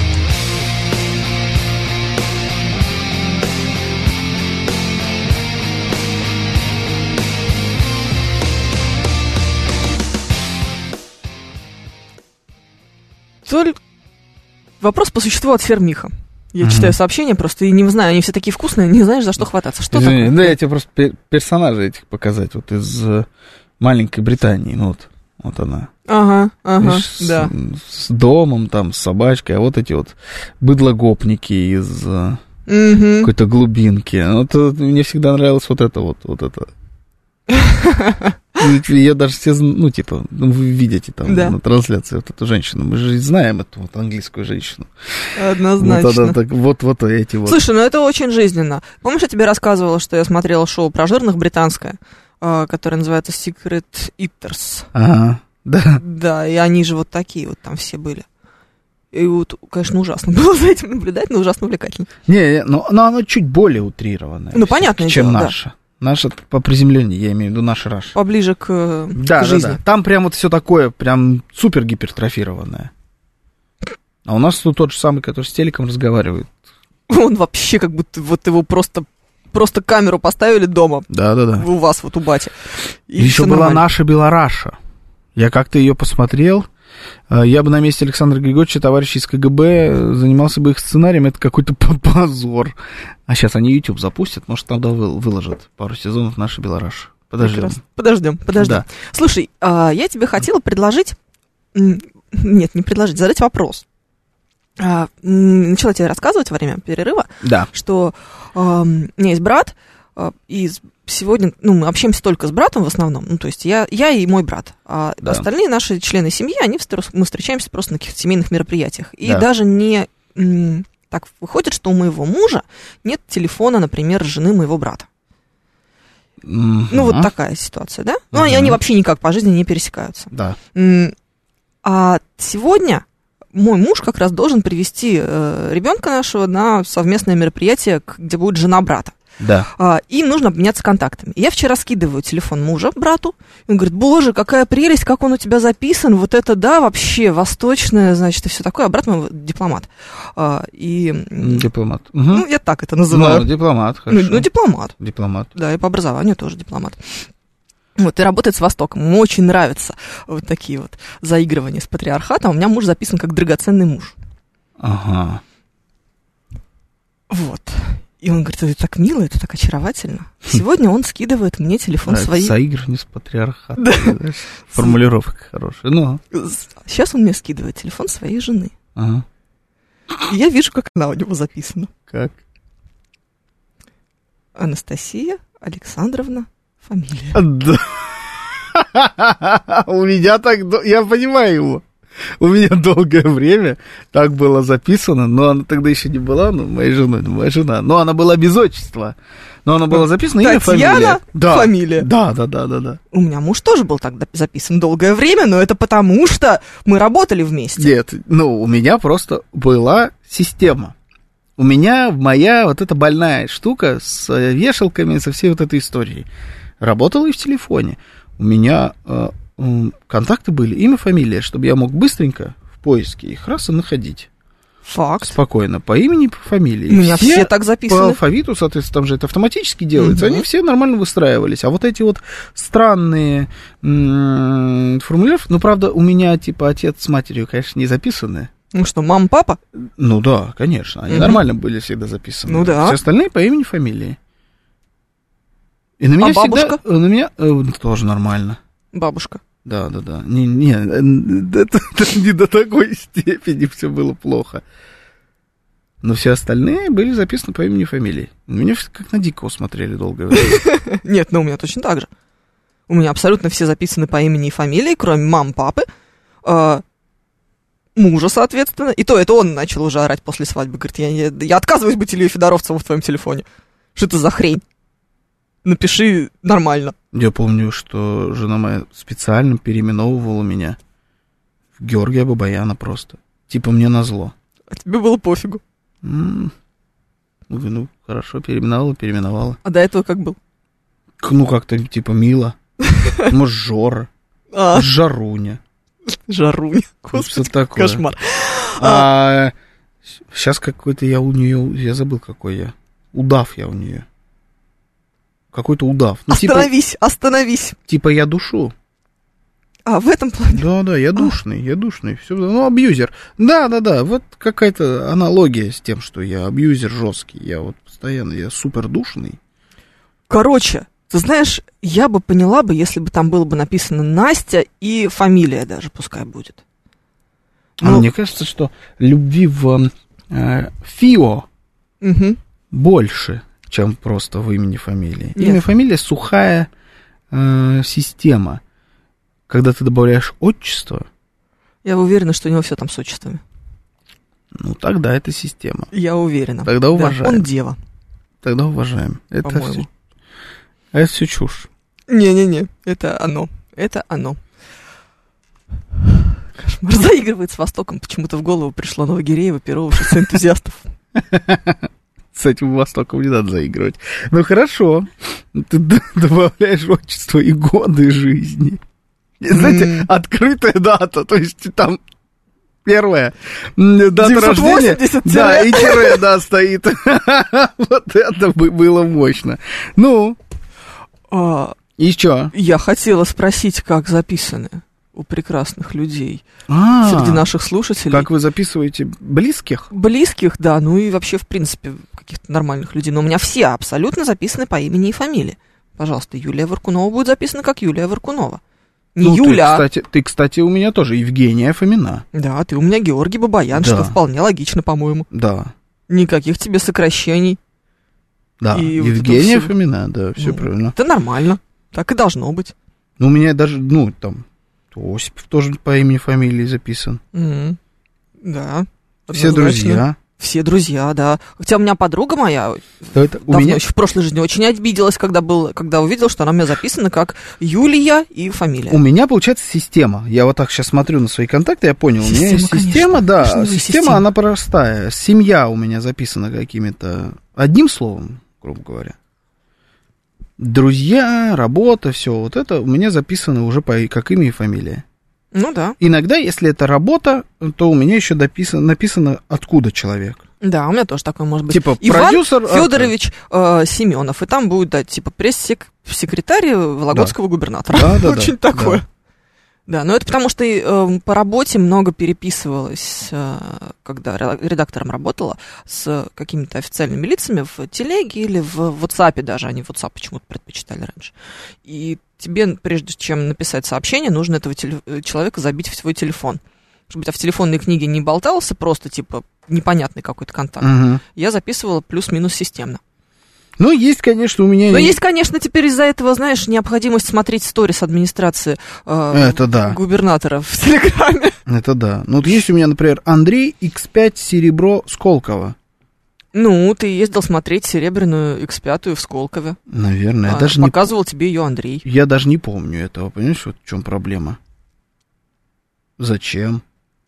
Вопрос по существу от Фермиха. Я читаю сообщения просто и не знаю, они все такие вкусные, не знаешь, за что хвататься. Что такое? Да, я тебе просто персонажей этих показать, вот из маленькой Британии, ну вот она. Ага, видишь, да. С домом, там, с собачкой, а вот эти вот быдлогопники из какой-то глубинки. Вот мне всегда нравилось вот это. Я даже все, ну, типа, вы видите там на трансляции вот эту женщину. Мы же знаем эту вот английскую женщину. Однозначно. Вот эти вот. Слушай, ну это очень жизненно. Помнишь, я тебе рассказывала, что я смотрела шоу про жирных британское, которое называется Secret Eaters? Ага, да. Да, и они же вот такие вот там все были. И вот, конечно, ужасно было за этим наблюдать, но ужасно увлекательно. Не, но оно чуть более утрированное. Ну, понятное чем дело, наше. Наша по приземлению, я имею в виду наша Раша. Поближе к жизни. Да. Там прям вот все такое, прям супер гипертрофированное. А у нас тут тот же самый, который с телеком разговаривает. Он вообще как будто вот его просто камеру поставили дома. Да. У вас вот у бати. И еще была нормально. Наша Белораша. Я как-то ее посмотрел. Я бы на месте Александра Григорьевича, товарища из КГБ, занимался бы их сценарием. Это какой-то позор. А сейчас они YouTube запустят, может, тогда выложат пару сезонов «Наша Белораша». Подождем. Да. Слушай, я тебе хотела предложить... Нет, не предложить, задать вопрос. Начала тебе рассказывать во время перерыва, что у меня есть брат, и сегодня, мы общаемся только с братом в основном, то есть я и мой брат, а остальные наши члены семьи, мы встречаемся просто на каких-то семейных мероприятиях, и даже не так выходит, что у моего мужа нет телефона, например, жены моего брата. Вот такая ситуация, да? Они вообще никак по жизни не пересекаются. Да. А сегодня мой муж как раз должен привести ребенка нашего на совместное мероприятие, где будет жена брата. Да. Им нужно обменяться контактами. Я вчера скидываю телефон мужа брату. Он говорит: боже, какая прелесть, как он у тебя записан. Вот это да, вообще восточное, значит, и все такое. А брат мой дипломат. Дипломат. Я так это называю. Дипломат, хорошо. Дипломат. Да, и по образованию тоже дипломат. Вот, и работает с Востоком. Ему очень нравятся вот такие вот заигрывания с патриархатом. У меня муж записан как драгоценный муж. Ага. Вот. И он говорит: это так мило, это так очаровательно. Сегодня он скидывает мне телефон своей... Заигрывание с патриархатом. Формулировка хорошая. Сейчас он мне скидывает телефон своей жены. Ага. И я вижу, как она у него записана. Как? Анастасия Александровна, фамилия. Да. У меня так... Я понимаю его. У меня долгое время так было записано, но она тогда еще не была, моя жена, но она была без отчества, но она была записана имя, фамилия. Фамилия. Да. У меня муж тоже был так записан долгое время, но это потому, что мы работали вместе. Нет, у меня просто была система. У меня моя вот эта больная штука с вешалками, со всей вот этой историей работала и в телефоне. У меня... контакты были, имя, фамилия, чтобы я мог быстренько в поиске их раз и находить. Факт. Спокойно, по имени, по фамилии. У меня все так записаны. По алфавиту, соответственно, там же это автоматически делается, они все нормально выстраивались. А вот эти вот странные формулировки, правда, у меня, типа, отец с матерью, конечно, не записаны. Что, мама, папа? Да, конечно, они нормально были всегда записаны. Да. Все остальные по имени, фамилии. И на меня бабушка? На меня тоже нормально. Бабушка. Да. Это не до такой степени все было плохо. Но все остальные были записаны по имени и фамилии. Меня как на дикого смотрели долгое время. Нет, у меня точно так же. У меня абсолютно все записаны по имени и фамилии, кроме мамы, папы, мужа, соответственно. И то это он начал уже орать после свадьбы. Говорит: я отказываюсь быть Ильей Федоровцевым в твоем телефоне. Что это за хрень? Напиши нормально. Я помню, что жена моя специально переименовывала меня в Георгия Бабаяна просто. Типа мне назло. А тебе было пофигу. Хорошо, переименовала. А до этого как был? Как-то типа мило. Может, Жора. Жаруня. Господи, такое. Кошмар. Сейчас какой-то я у нее, я забыл, какой я. Удав я у нее. Какой-то удав. Остановись. Типа я душу. А, в этом плане? Да, я душный. Все, абьюзер. Да, вот какая-то аналогия с тем, что я абьюзер жесткий. Я вот постоянно, я супер душный. Короче, ты знаешь, я бы поняла бы, если бы там было бы написано Настя и фамилия даже пускай будет. Мне кажется, что любви в ФИО больше, чем просто в имени, фамилии. Имя, фамилия сухая, система. Когда ты добавляешь отчество... Я уверена, что у него все там с отчествами. Ну, тогда это система. Я уверена. Тогда уважаем. Да, он дева. Тогда уважаем. Это все чушь. Не-не-не, это оно. Это оно. Кошмар. Заигрывает с Востоком. Почему-то в голову пришло Новогиреево, Перово, шоссе энтузиастов. С этим Востоком не надо заигрывать. Ну, хорошо. Ты добавляешь отчество и годы жизни. Знаете, открытая дата. То есть там первая дата рождения. Да, и тире, да, стоит. Вот это было мощно. Ну, и что? Я хотела спросить, как записаны у прекрасных людей среди наших слушателей. Как вы записываете близких? Близких, да, ну и вообще, в принципе, каких-то нормальных людей. Но у меня все абсолютно записаны по имени и фамилии. Пожалуйста, Юлия Варкунова будет записана как Юлия Варкунова. Не Юля. Ты, кстати, у меня тоже Евгения Фомина. Да, ты у меня Георгий Бабаян, да. Что вполне логично, по-моему. Да. Никаких тебе сокращений. Да, и Евгения вот Фомина, да, все правильно. Это нормально, так и должно быть. Ну, у меня даже, там, Осипов тоже по имени, фамилии записан. Да. Все друзья. Все друзья, да. Хотя у меня подруга моя еще в прошлой жизни очень обиделась, когда увидела, что она у меня записана как Юлия и фамилия. У меня, получается, система. Я вот так сейчас смотрю на свои контакты, я понял. У меня есть система, да. Система, она простая. Семья у меня записана какими-то одним словом, грубо говоря. Друзья, работа, все вот это у меня записано уже как имя и фамилия. Ну да. Иногда, если это работа, то у меня еще написано, откуда человек. Да, у меня тоже такое может быть. Типа Иван продюсер Федорович Семенов. И там будет, да, типа пресс-секретарь Вологодского губернатора. Да, очень такое. Да, но это потому что по работе много переписывалась, когда редактором работала, с какими-то официальными лицами в телеге или в WhatsApp даже. Они WhatsApp почему-то предпочитали раньше. И тебе, прежде чем написать сообщение, нужно этого человека забить в свой телефон. Чтобы у тебя в телефонной книге не болтался просто, типа, непонятный какой-то контакт. Угу. Я записывала плюс-минус системно. Ну, есть, конечно, у меня... Но есть, конечно, теперь из-за этого, знаешь, необходимость смотреть сторис администрации губернатора в Телеграме. Это да. Ну, вот есть у меня, например, Андрей X5 Серебро Сколково. Ну, ты ездил смотреть серебряную X5 в Сколково. Наверное. Я даже показывал тебе ее Андрей. Я даже не помню этого, понимаешь, вот в чем проблема. Зачем?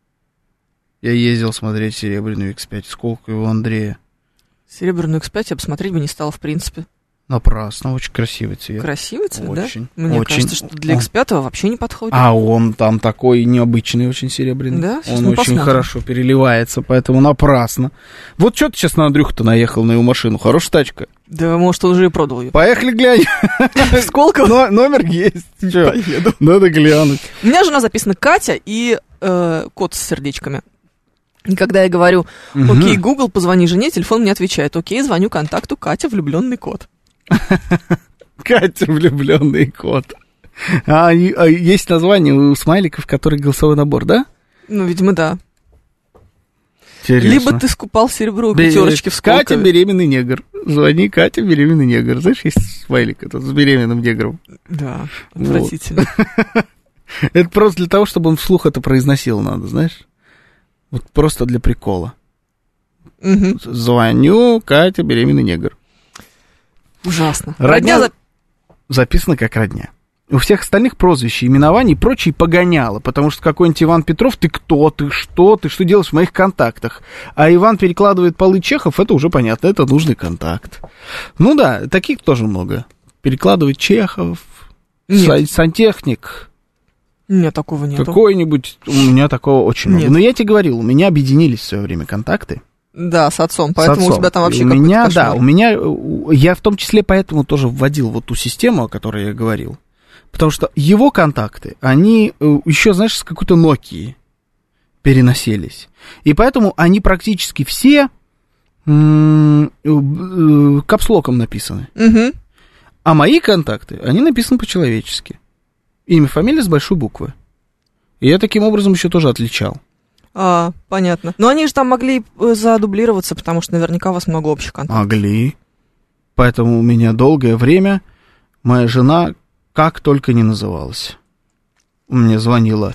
Я ездил смотреть серебряную X5 в Сколково у Андрея. Серебряную X5 я посмотреть бы не стала, в принципе. Напрасно, очень красивый цвет. Красивый цвет, очень, да? Мне кажется, что для X5 вообще не подходит. А он там такой необычный, очень серебряный. Да? Он очень посмотрим. Хорошо переливается, поэтому напрасно. Вот что ты сейчас на Андрюху-то наехал на его машину? Хорошая тачка. Да, может, он уже и продал ее. Поехали глянь. Сколько? Номер есть. Поеду. Надо глянуть. У меня жена записана Катя и кот с сердечками. И когда я говорю, окей, Google, позвони жене, телефон мне отвечает, окей, звоню контакту Катя, влюбленный кот. Катя, влюбленный кот. А есть название у смайликов, который голосовой набор, да? Ну, видимо, да. Интересно. Либо ты скупал серебро у пятерочки в Сколково. Катя, беременный негр. Звони, Катя, беременный негр. Знаешь, есть смайлик этот с беременным негром. Да, отвратительно. Это просто для того, чтобы он вслух это произносил надо, знаешь? Вот просто для прикола. Звоню, Катя, беременный негр. Ужасно. Родня записана как родня. У всех остальных прозвища, именований и прочие погоняло, потому что какой-нибудь Иван Петров, ты кто, ты что делаешь в моих контактах? А Иван перекладывает полы Чехов, это уже понятно, это нужный контакт. Ну да, таких тоже много. Перекладывает Чехов, сантехник. Нет, такого нету. Какой-нибудь, у меня такого очень много. Но я тебе говорил, у меня объединились в свое время контакты. Да, с отцом, поэтому у тебя там вообще какой-то кошмар. Да, у меня, я в том числе поэтому тоже вводил вот ту систему, о которой я говорил. Потому что его контакты, они еще, знаешь, с какой-то Nokia переносились. И поэтому они практически все капслоком написаны. Угу. А мои контакты, они написаны по-человечески. Имя, фамилия с большой буквы. И я таким образом еще тоже отличал. Понятно. Но они же там могли задублироваться, потому что наверняка у вас много общих контактов. Могли. Поэтому у меня долгое время моя жена как только не называлась. Мне звонила,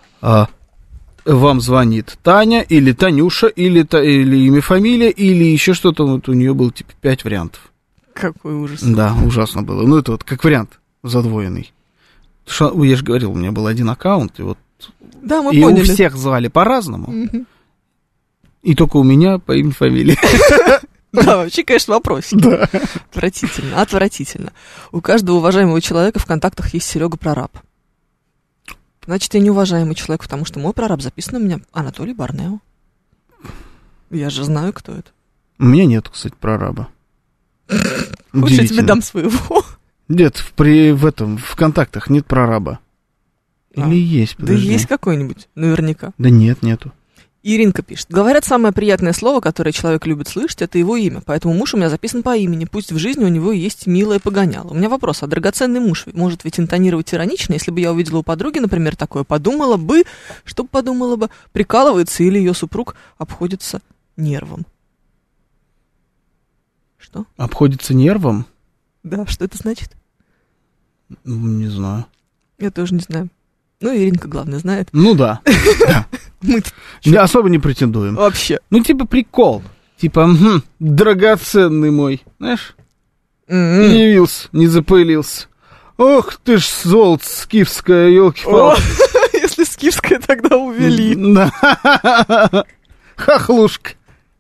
вам звонит Таня, или Танюша, или имя, фамилия, или еще что-то. Вот у нее было, типа, 5 вариантов. Какой ужас. Да, ужасно было. Ну, это вот как вариант задвоенный. Что, я же говорил, у меня был один аккаунт, и вот... Да, мы и поняли. у всех звали по-разному. И только у меня по имени, фамилии. Да, вообще, конечно, вопросик. Да. Отвратительно, отвратительно. У каждого уважаемого человека в контактах есть Серега Прораб. Значит, я неуважаемый человек, потому что мой прораб записан у меня Анатолий Барнео. Я же знаю, кто это. У меня нет, кстати, прораба. Хочешь, я тебе дам своего? Нет, в контактах нет прораба. Или есть, подожди. Да есть какой-нибудь, наверняка. Да нет, нету. Иринка пишет. Говорят, самое приятное слово, которое человек любит слышать, это его имя. Поэтому муж у меня записан по имени. Пусть в жизни у него есть милое погоняло. У меня вопрос. А драгоценный муж может ведь интонировать иронично? Если бы я увидела у подруги, например, такое, подумала бы, прикалывается или ее супруг обходится нервом. Что? Обходится нервом? Да, что это значит? Не знаю. Я тоже не знаю. Ну, Иринка, главное, знает. Ну да. Мы особо не претендуем. вообще. Ну, типа прикол. Типа, драгоценный мой. Знаешь? Не явился, не запылился. Ох ты ж, золото скифское, елки-палки. Если скифское, тогда увели. Да. Хохлушка.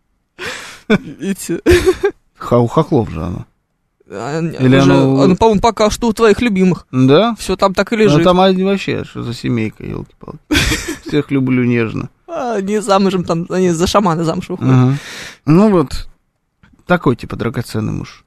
У хохлов же оно. Или оно, по-моему, пока что у твоих любимых. Да? Все там так и лежит. Ну, там вообще, что за семейка, елки-палки. Всех люблю нежно. Они замужем, там, они за шамана замуж выходят. Ну вот, такой, типа, драгоценный муж.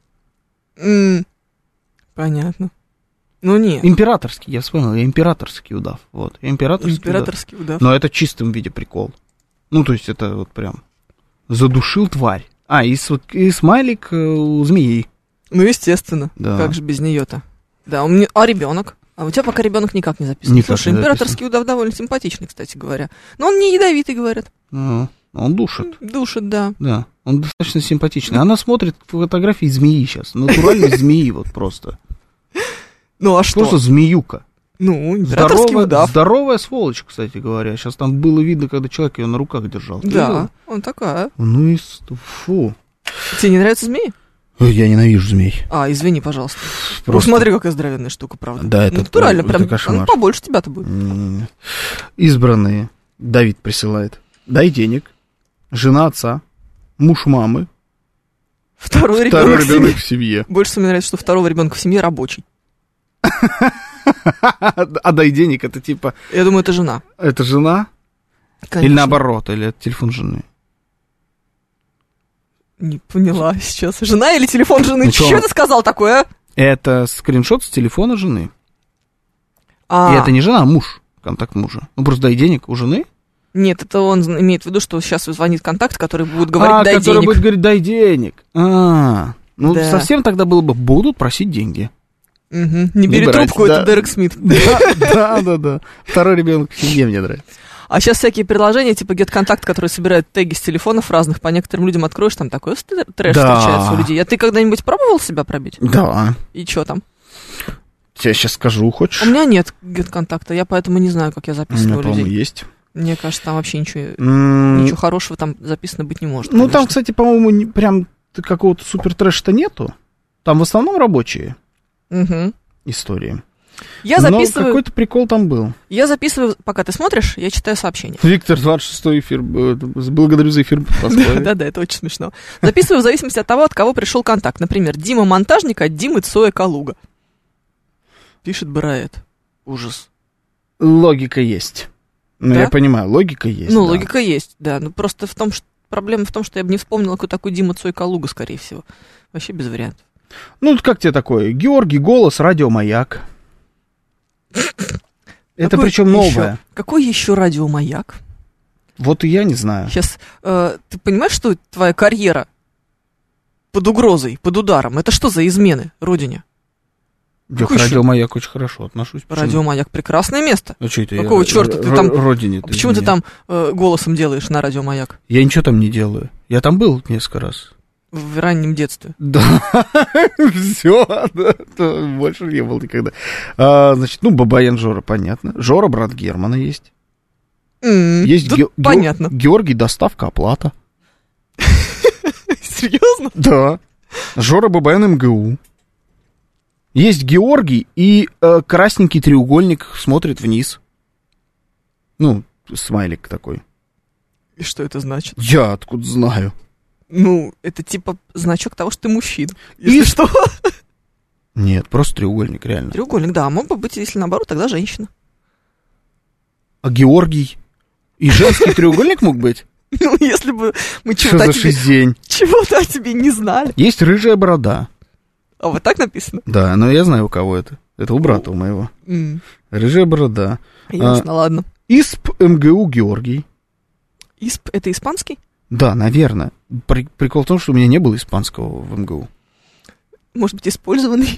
Понятно. Ну, нет. Императорский, я вспомнил, я императорский удав. Вот, императорский удав. Но это в чистом виде прикол. Ну, то есть, это вот прям задушил тварь. И смайлик у змеи. Ну, естественно. Да. Как же без нее-то? Да, ребенок? А у тебя пока ребенок никак не записан. Никак. Слушай, не императорский удав довольно симпатичный, кстати говоря. Но он не ядовитый, говорят. Он душит. Душит, да. Да, он достаточно симпатичный. Она смотрит фотографии змеи сейчас. Натуральной змеи вот просто. Ну, а что? Просто змеюка. Ну, императорский удав. Здоровая сволочь, кстати говоря. Сейчас там было видно, когда человек ее на руках держал. Да, он такая. Ну и фу. Тебе не нравятся змеи? Я ненавижу змей. Извини, пожалуйста. Просто... Смотри, какая здоровенная штука, правда. Да, это натурально, это прям кошмар. Побольше тебя-то будет. Избранные. Давид присылает. Дай денег. Жена отца. Муж мамы. Второй ребенок в семье. Больше всего мне нравится, что второго ребенка в семье рабочий. А дай денег, это типа... Я думаю, это жена. Это жена? Конечно. Или наоборот, или это телефон жены? Не поняла сейчас. Жена или телефон жены? Что ты сказал такое? Это скриншот с телефона жены. И это не жена, а муж. Контакт мужа. Ну, просто дай денег у жены. Нет, это он имеет в виду, что сейчас звонит контакт, который будет говорить «дай который денег». будет говорить «дай денег». Ну, да. Совсем тогда было бы «будут просить деньги». Не бери трубку, это Дерек Смит. Да. Второй ребенок в семье мне нравится. А сейчас всякие приложения, типа GetContact, которые собирают теги с телефонов разных, по некоторым людям откроешь, там такой трэш встречается у людей. А ты когда-нибудь пробовал себя пробить? Да. И что там? Я сейчас скажу, хочешь? У меня нет GetContact, я поэтому не знаю, как я записываю людей. У меня, по-моему, есть. Мне кажется, там вообще ничего хорошего там записано быть не может. Ну, там, кстати, по-моему, прям какого-то супер трэша-то нету. Там в основном рабочие истории. Я записываю... Но какой-то прикол там был. Я записываю, пока ты смотришь, я читаю сообщения. Виктор, 26-й эфир. Благодарю за эфир. Да, это очень смешно. Записываю в зависимости от того, от кого пришел контакт. Например, Дима Монтажник от Димы Цоя Калуга. Пишет Бараэт. Ужас. Логика есть. Ну, я понимаю, логика есть. Ну, логика есть, да. Ну, просто проблема в том, что я бы не вспомнила, кто такой Дима Цой Калуга, скорее всего. Вообще без вариантов. Ну, как тебе такое? Георгий, голос, радиомаяк. Это причем новое. Какой еще радиомаяк? Вот и я не знаю. Сейчас, ты понимаешь, что твоя карьера под угрозой, под ударом? Это что за измены родине? Я к радиомаяк очень хорошо отношусь. Радиомаяк — прекрасное место. А что это? Какого черта ты там... Родине. Почему ты там голосом делаешь на радиомаяк? Я ничего там не делаю. Я там был несколько раз. В раннем детстве. Да, все, больше не было никогда. Значит, Бабаян Жора, понятно. Жора, брат Германа есть. Есть понятно. Георгий, доставка, оплата. Серьезно? Да. Жора Бабаян МГУ. Есть Георгий, и красненький треугольник смотрит вниз. Смайлик такой. И что это значит? Я откуда знаю? Это типа значок того, что ты мужчина. Если что. Нет, просто треугольник, реально. Треугольник, да. Мог бы быть, если наоборот, тогда женщина. А Георгий? И женский треугольник мог быть? Если бы мы чего-то о тебе не знали. Есть рыжая борода. А вот так написано? Да, но я знаю, у кого это. Это у брата у моего. Рыжая борода. Ясно, ладно. ИСП МГУ Георгий. ИСП — это испанский? Да, наверное. Прикол в том, что у меня не было испанского в МГУ. Может быть, использованный?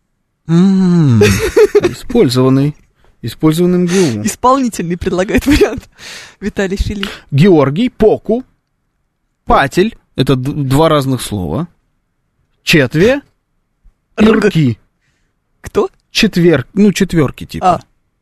Использованный МГУ. Исполнительный предлагает вариант Виталий Филипп. Георгий, Поку, Патель. Это два разных слова. Четве. Ирки. Кто? Четверки типа.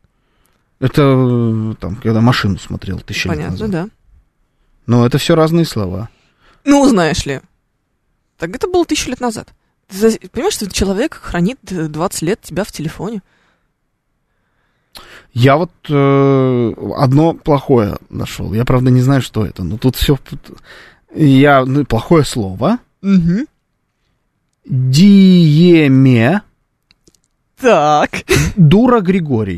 Это там, когда машину смотрел 1000 лет назад. Понятно, да. Но это все разные слова. Знаешь ли. Так это было 1000 лет назад. Ты понимаешь, что человек хранит 20 лет тебя в телефоне? Я вот одно плохое нашел. Я, правда, не знаю, что это. Но тут все... плохое слово. Угу. Диеме. Так. Дура Григорий.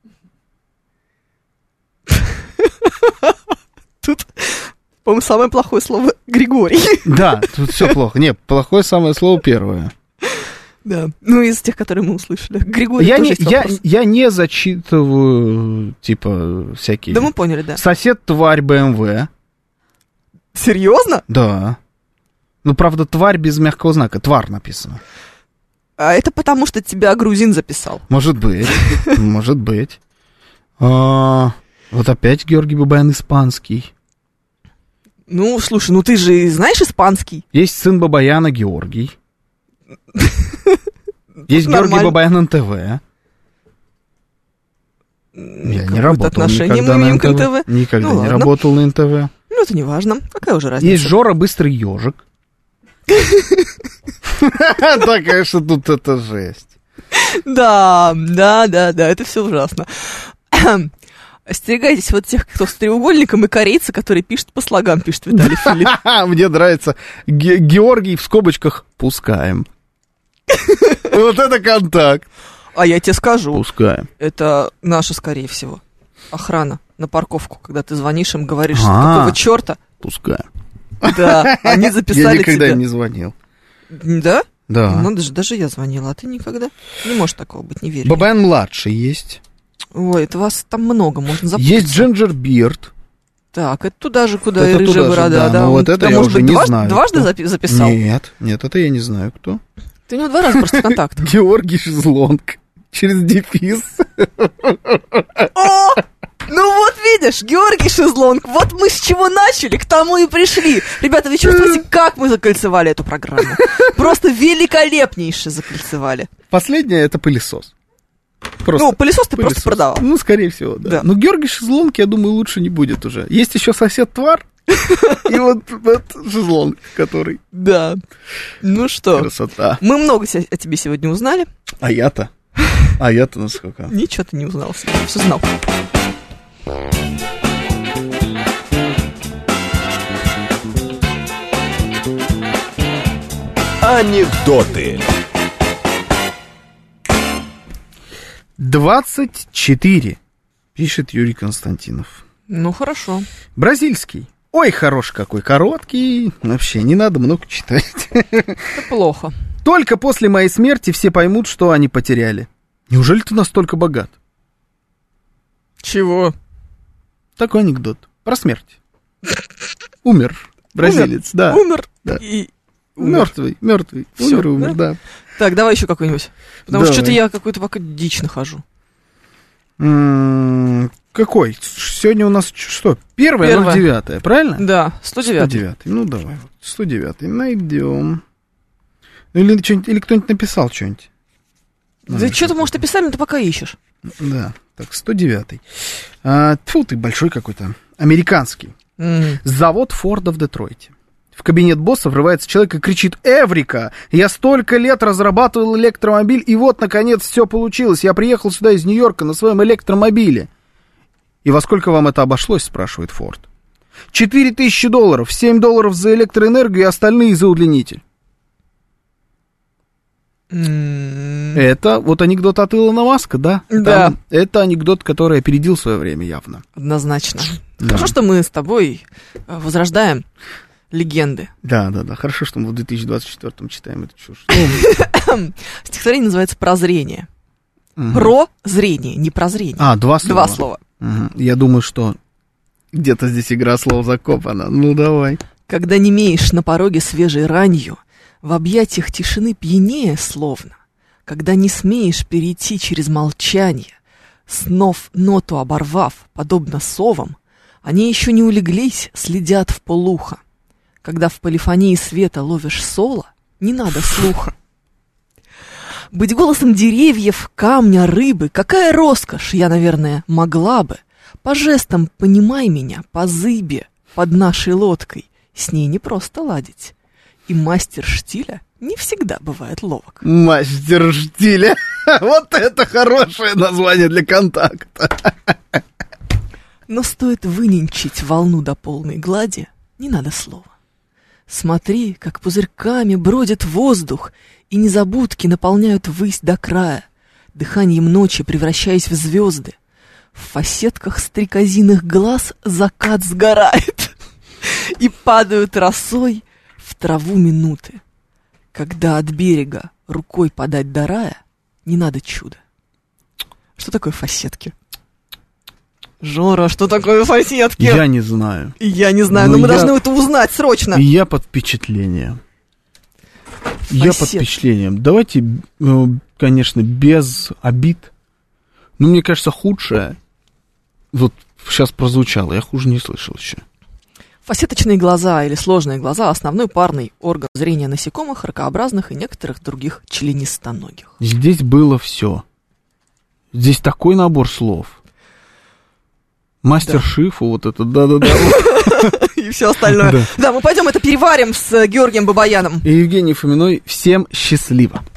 Тут, по-моему, самое плохое слово Григорий. Да, тут все плохо. Нет, плохое самое слово первое. Да, из тех, которые мы услышали. Григорий тоже есть вопрос. Я не зачитываю, типа, всякие... Да мы поняли, да. Сосед тварь БМВ. Серьезно? Да. Правда, тварь без мягкого знака. Твар написано. А это потому, что тебя грузин записал. Может быть. Может быть. Вот опять Георгий Бабаян испанский. Слушай, ты же знаешь испанский. Есть сын Бабаяна Георгий. Есть Георгий Бабаян НТВ. Я не работал никогда на НТВ. Никогда не работал на НТВ. Это не важно. Какая уже разница? Есть Жора Быстрый ежик. Да, конечно, тут это жесть. Да, это все ужасно. Остерегайтесь вот тех, кто с треугольником, и корейца, который пишет по слогам, пишет Виталий Филипп. Мне нравится. Георгий в скобочках пускаем. Вот это контакт. А я тебе скажу. Пускаем. Это наша, скорее всего, охрана на парковку, когда ты звонишь им, говоришь, какого черта. Пускаем. Да, они записали тебя. Я никогда им не звонил. Да? Да. Даже я звонила, а ты никогда? Не может такого быть, не верю. Бабаян-младший есть. Ой, это вас там много, можно запутаться. Есть Джинджер Бирд. Так, это туда же, куда это и рыжая борода, да. Вот это я уже не знаю. Дважды записал? Нет, это я не знаю, кто. Ты у него 2 раза просто в контактах. Георгий Шезлонг. Через дефис. О! Вот видишь, Георгий Шезлонг, вот мы с чего начали, к тому и пришли. Ребята, вы чувствуете, как мы закольцевали эту программу? Просто великолепнейше закольцевали. Последнее — это пылесос. Пылесос ты просто продавал. Скорее всего, да. Но Георгий Шезлонг, я думаю, лучше не будет уже. Есть еще сосед Твар, и вот Шезлонг, который... Да. Что? Красота. Мы много о тебе сегодня узнали. А я-то насколько? Ничего ты не узнал, все знал. Анекдоты. 24, пишет Юрий Константинов. Хорошо. Бразильский. Ой, хорош какой, короткий. Вообще, не надо много читать. Это плохо. Только после моей смерти все поймут, что они потеряли. Неужели ты настолько богат? Чего? Такой анекдот. Про смерть. Умер. Бразилец, да. Умер. Да. И... Мертвый. Всё, Умер, да. Так, давай еще какой-нибудь. Потому что что-то я какую-то пока дичь нахожу. Какой? Сегодня у нас что? Первое, 09, правильно? Да, 109. 109. Ну, давай, 109 найдем. Или кто-нибудь написал что-нибудь? Да что-то, может, написали, но ты пока ищешь. Да, так, 109. Тьфу, ты большой какой-то. Американский. Завод Форда в Детройте. В кабинет босса врывается человек и кричит: «Эврика! Я столько лет разрабатывал электромобиль, и вот, наконец, все получилось. Я приехал сюда из Нью-Йорка на своем электромобиле». «И во сколько вам это обошлось?» — спрашивает Форд. $4000, $7 за электроэнергию и остальные за удлинитель. Это вот анекдот от Илона Маска, да? Да. Это анекдот, который опередил свое время явно. Однозначно. Да. Хорошо, что мы с тобой возрождаем легенды. Да. Хорошо, что мы в 2024-м читаем эту чушь. Стихотворение называется «Прозрение». Прозрение, не прозрение. Два слова. 2 слова. Я думаю, что где-то здесь игра слов закопана. Ну, давай. Когда немеешь на пороге свежей ранью, в объятиях тишины пьянее словно, когда не смеешь перейти через молчание, снов ноту оборвав, подобно совам, они еще не улеглись, следят вполуха. Когда в полифонии света ловишь соло, не надо слуха. Быть голосом деревьев, камня, рыбы, какая роскошь, я, наверное, могла бы. По жестам понимай меня, по зыбе, под нашей лодкой, с ней не просто ладить. И мастер штиля не всегда бывает ловок. Мастер штиля. Вот это хорошее название для контакта. Но стоит выненчить волну до полной глади, не надо слова. Смотри, как пузырьками бродит воздух, и незабудки наполняют высь до края, дыханием ночи превращаясь в звезды. В фасетках стрекозиных глаз закат сгорает, и падают росой в траву минуты, когда от берега рукой подать до рая не надо чуда. Что такое фасетки? Жора, что такое фасетки? Я не знаю. Я не знаю, но мы должны это узнать срочно. Я под впечатлением. Я под впечатлением. Давайте, конечно, без обид. Но мне кажется, худшее вот сейчас прозвучало. Я хуже не слышал еще. Фасеточные глаза или сложные глаза – основной парный орган зрения насекомых, ракообразных и некоторых других членистоногих. Здесь было все. Здесь такой набор слов. Мастер Шифу, вот это, да-да-да. И все остальное. Да, мы пойдем это переварим с Георгием Бабаяном. И Евгений Фоминой. Всем счастливо.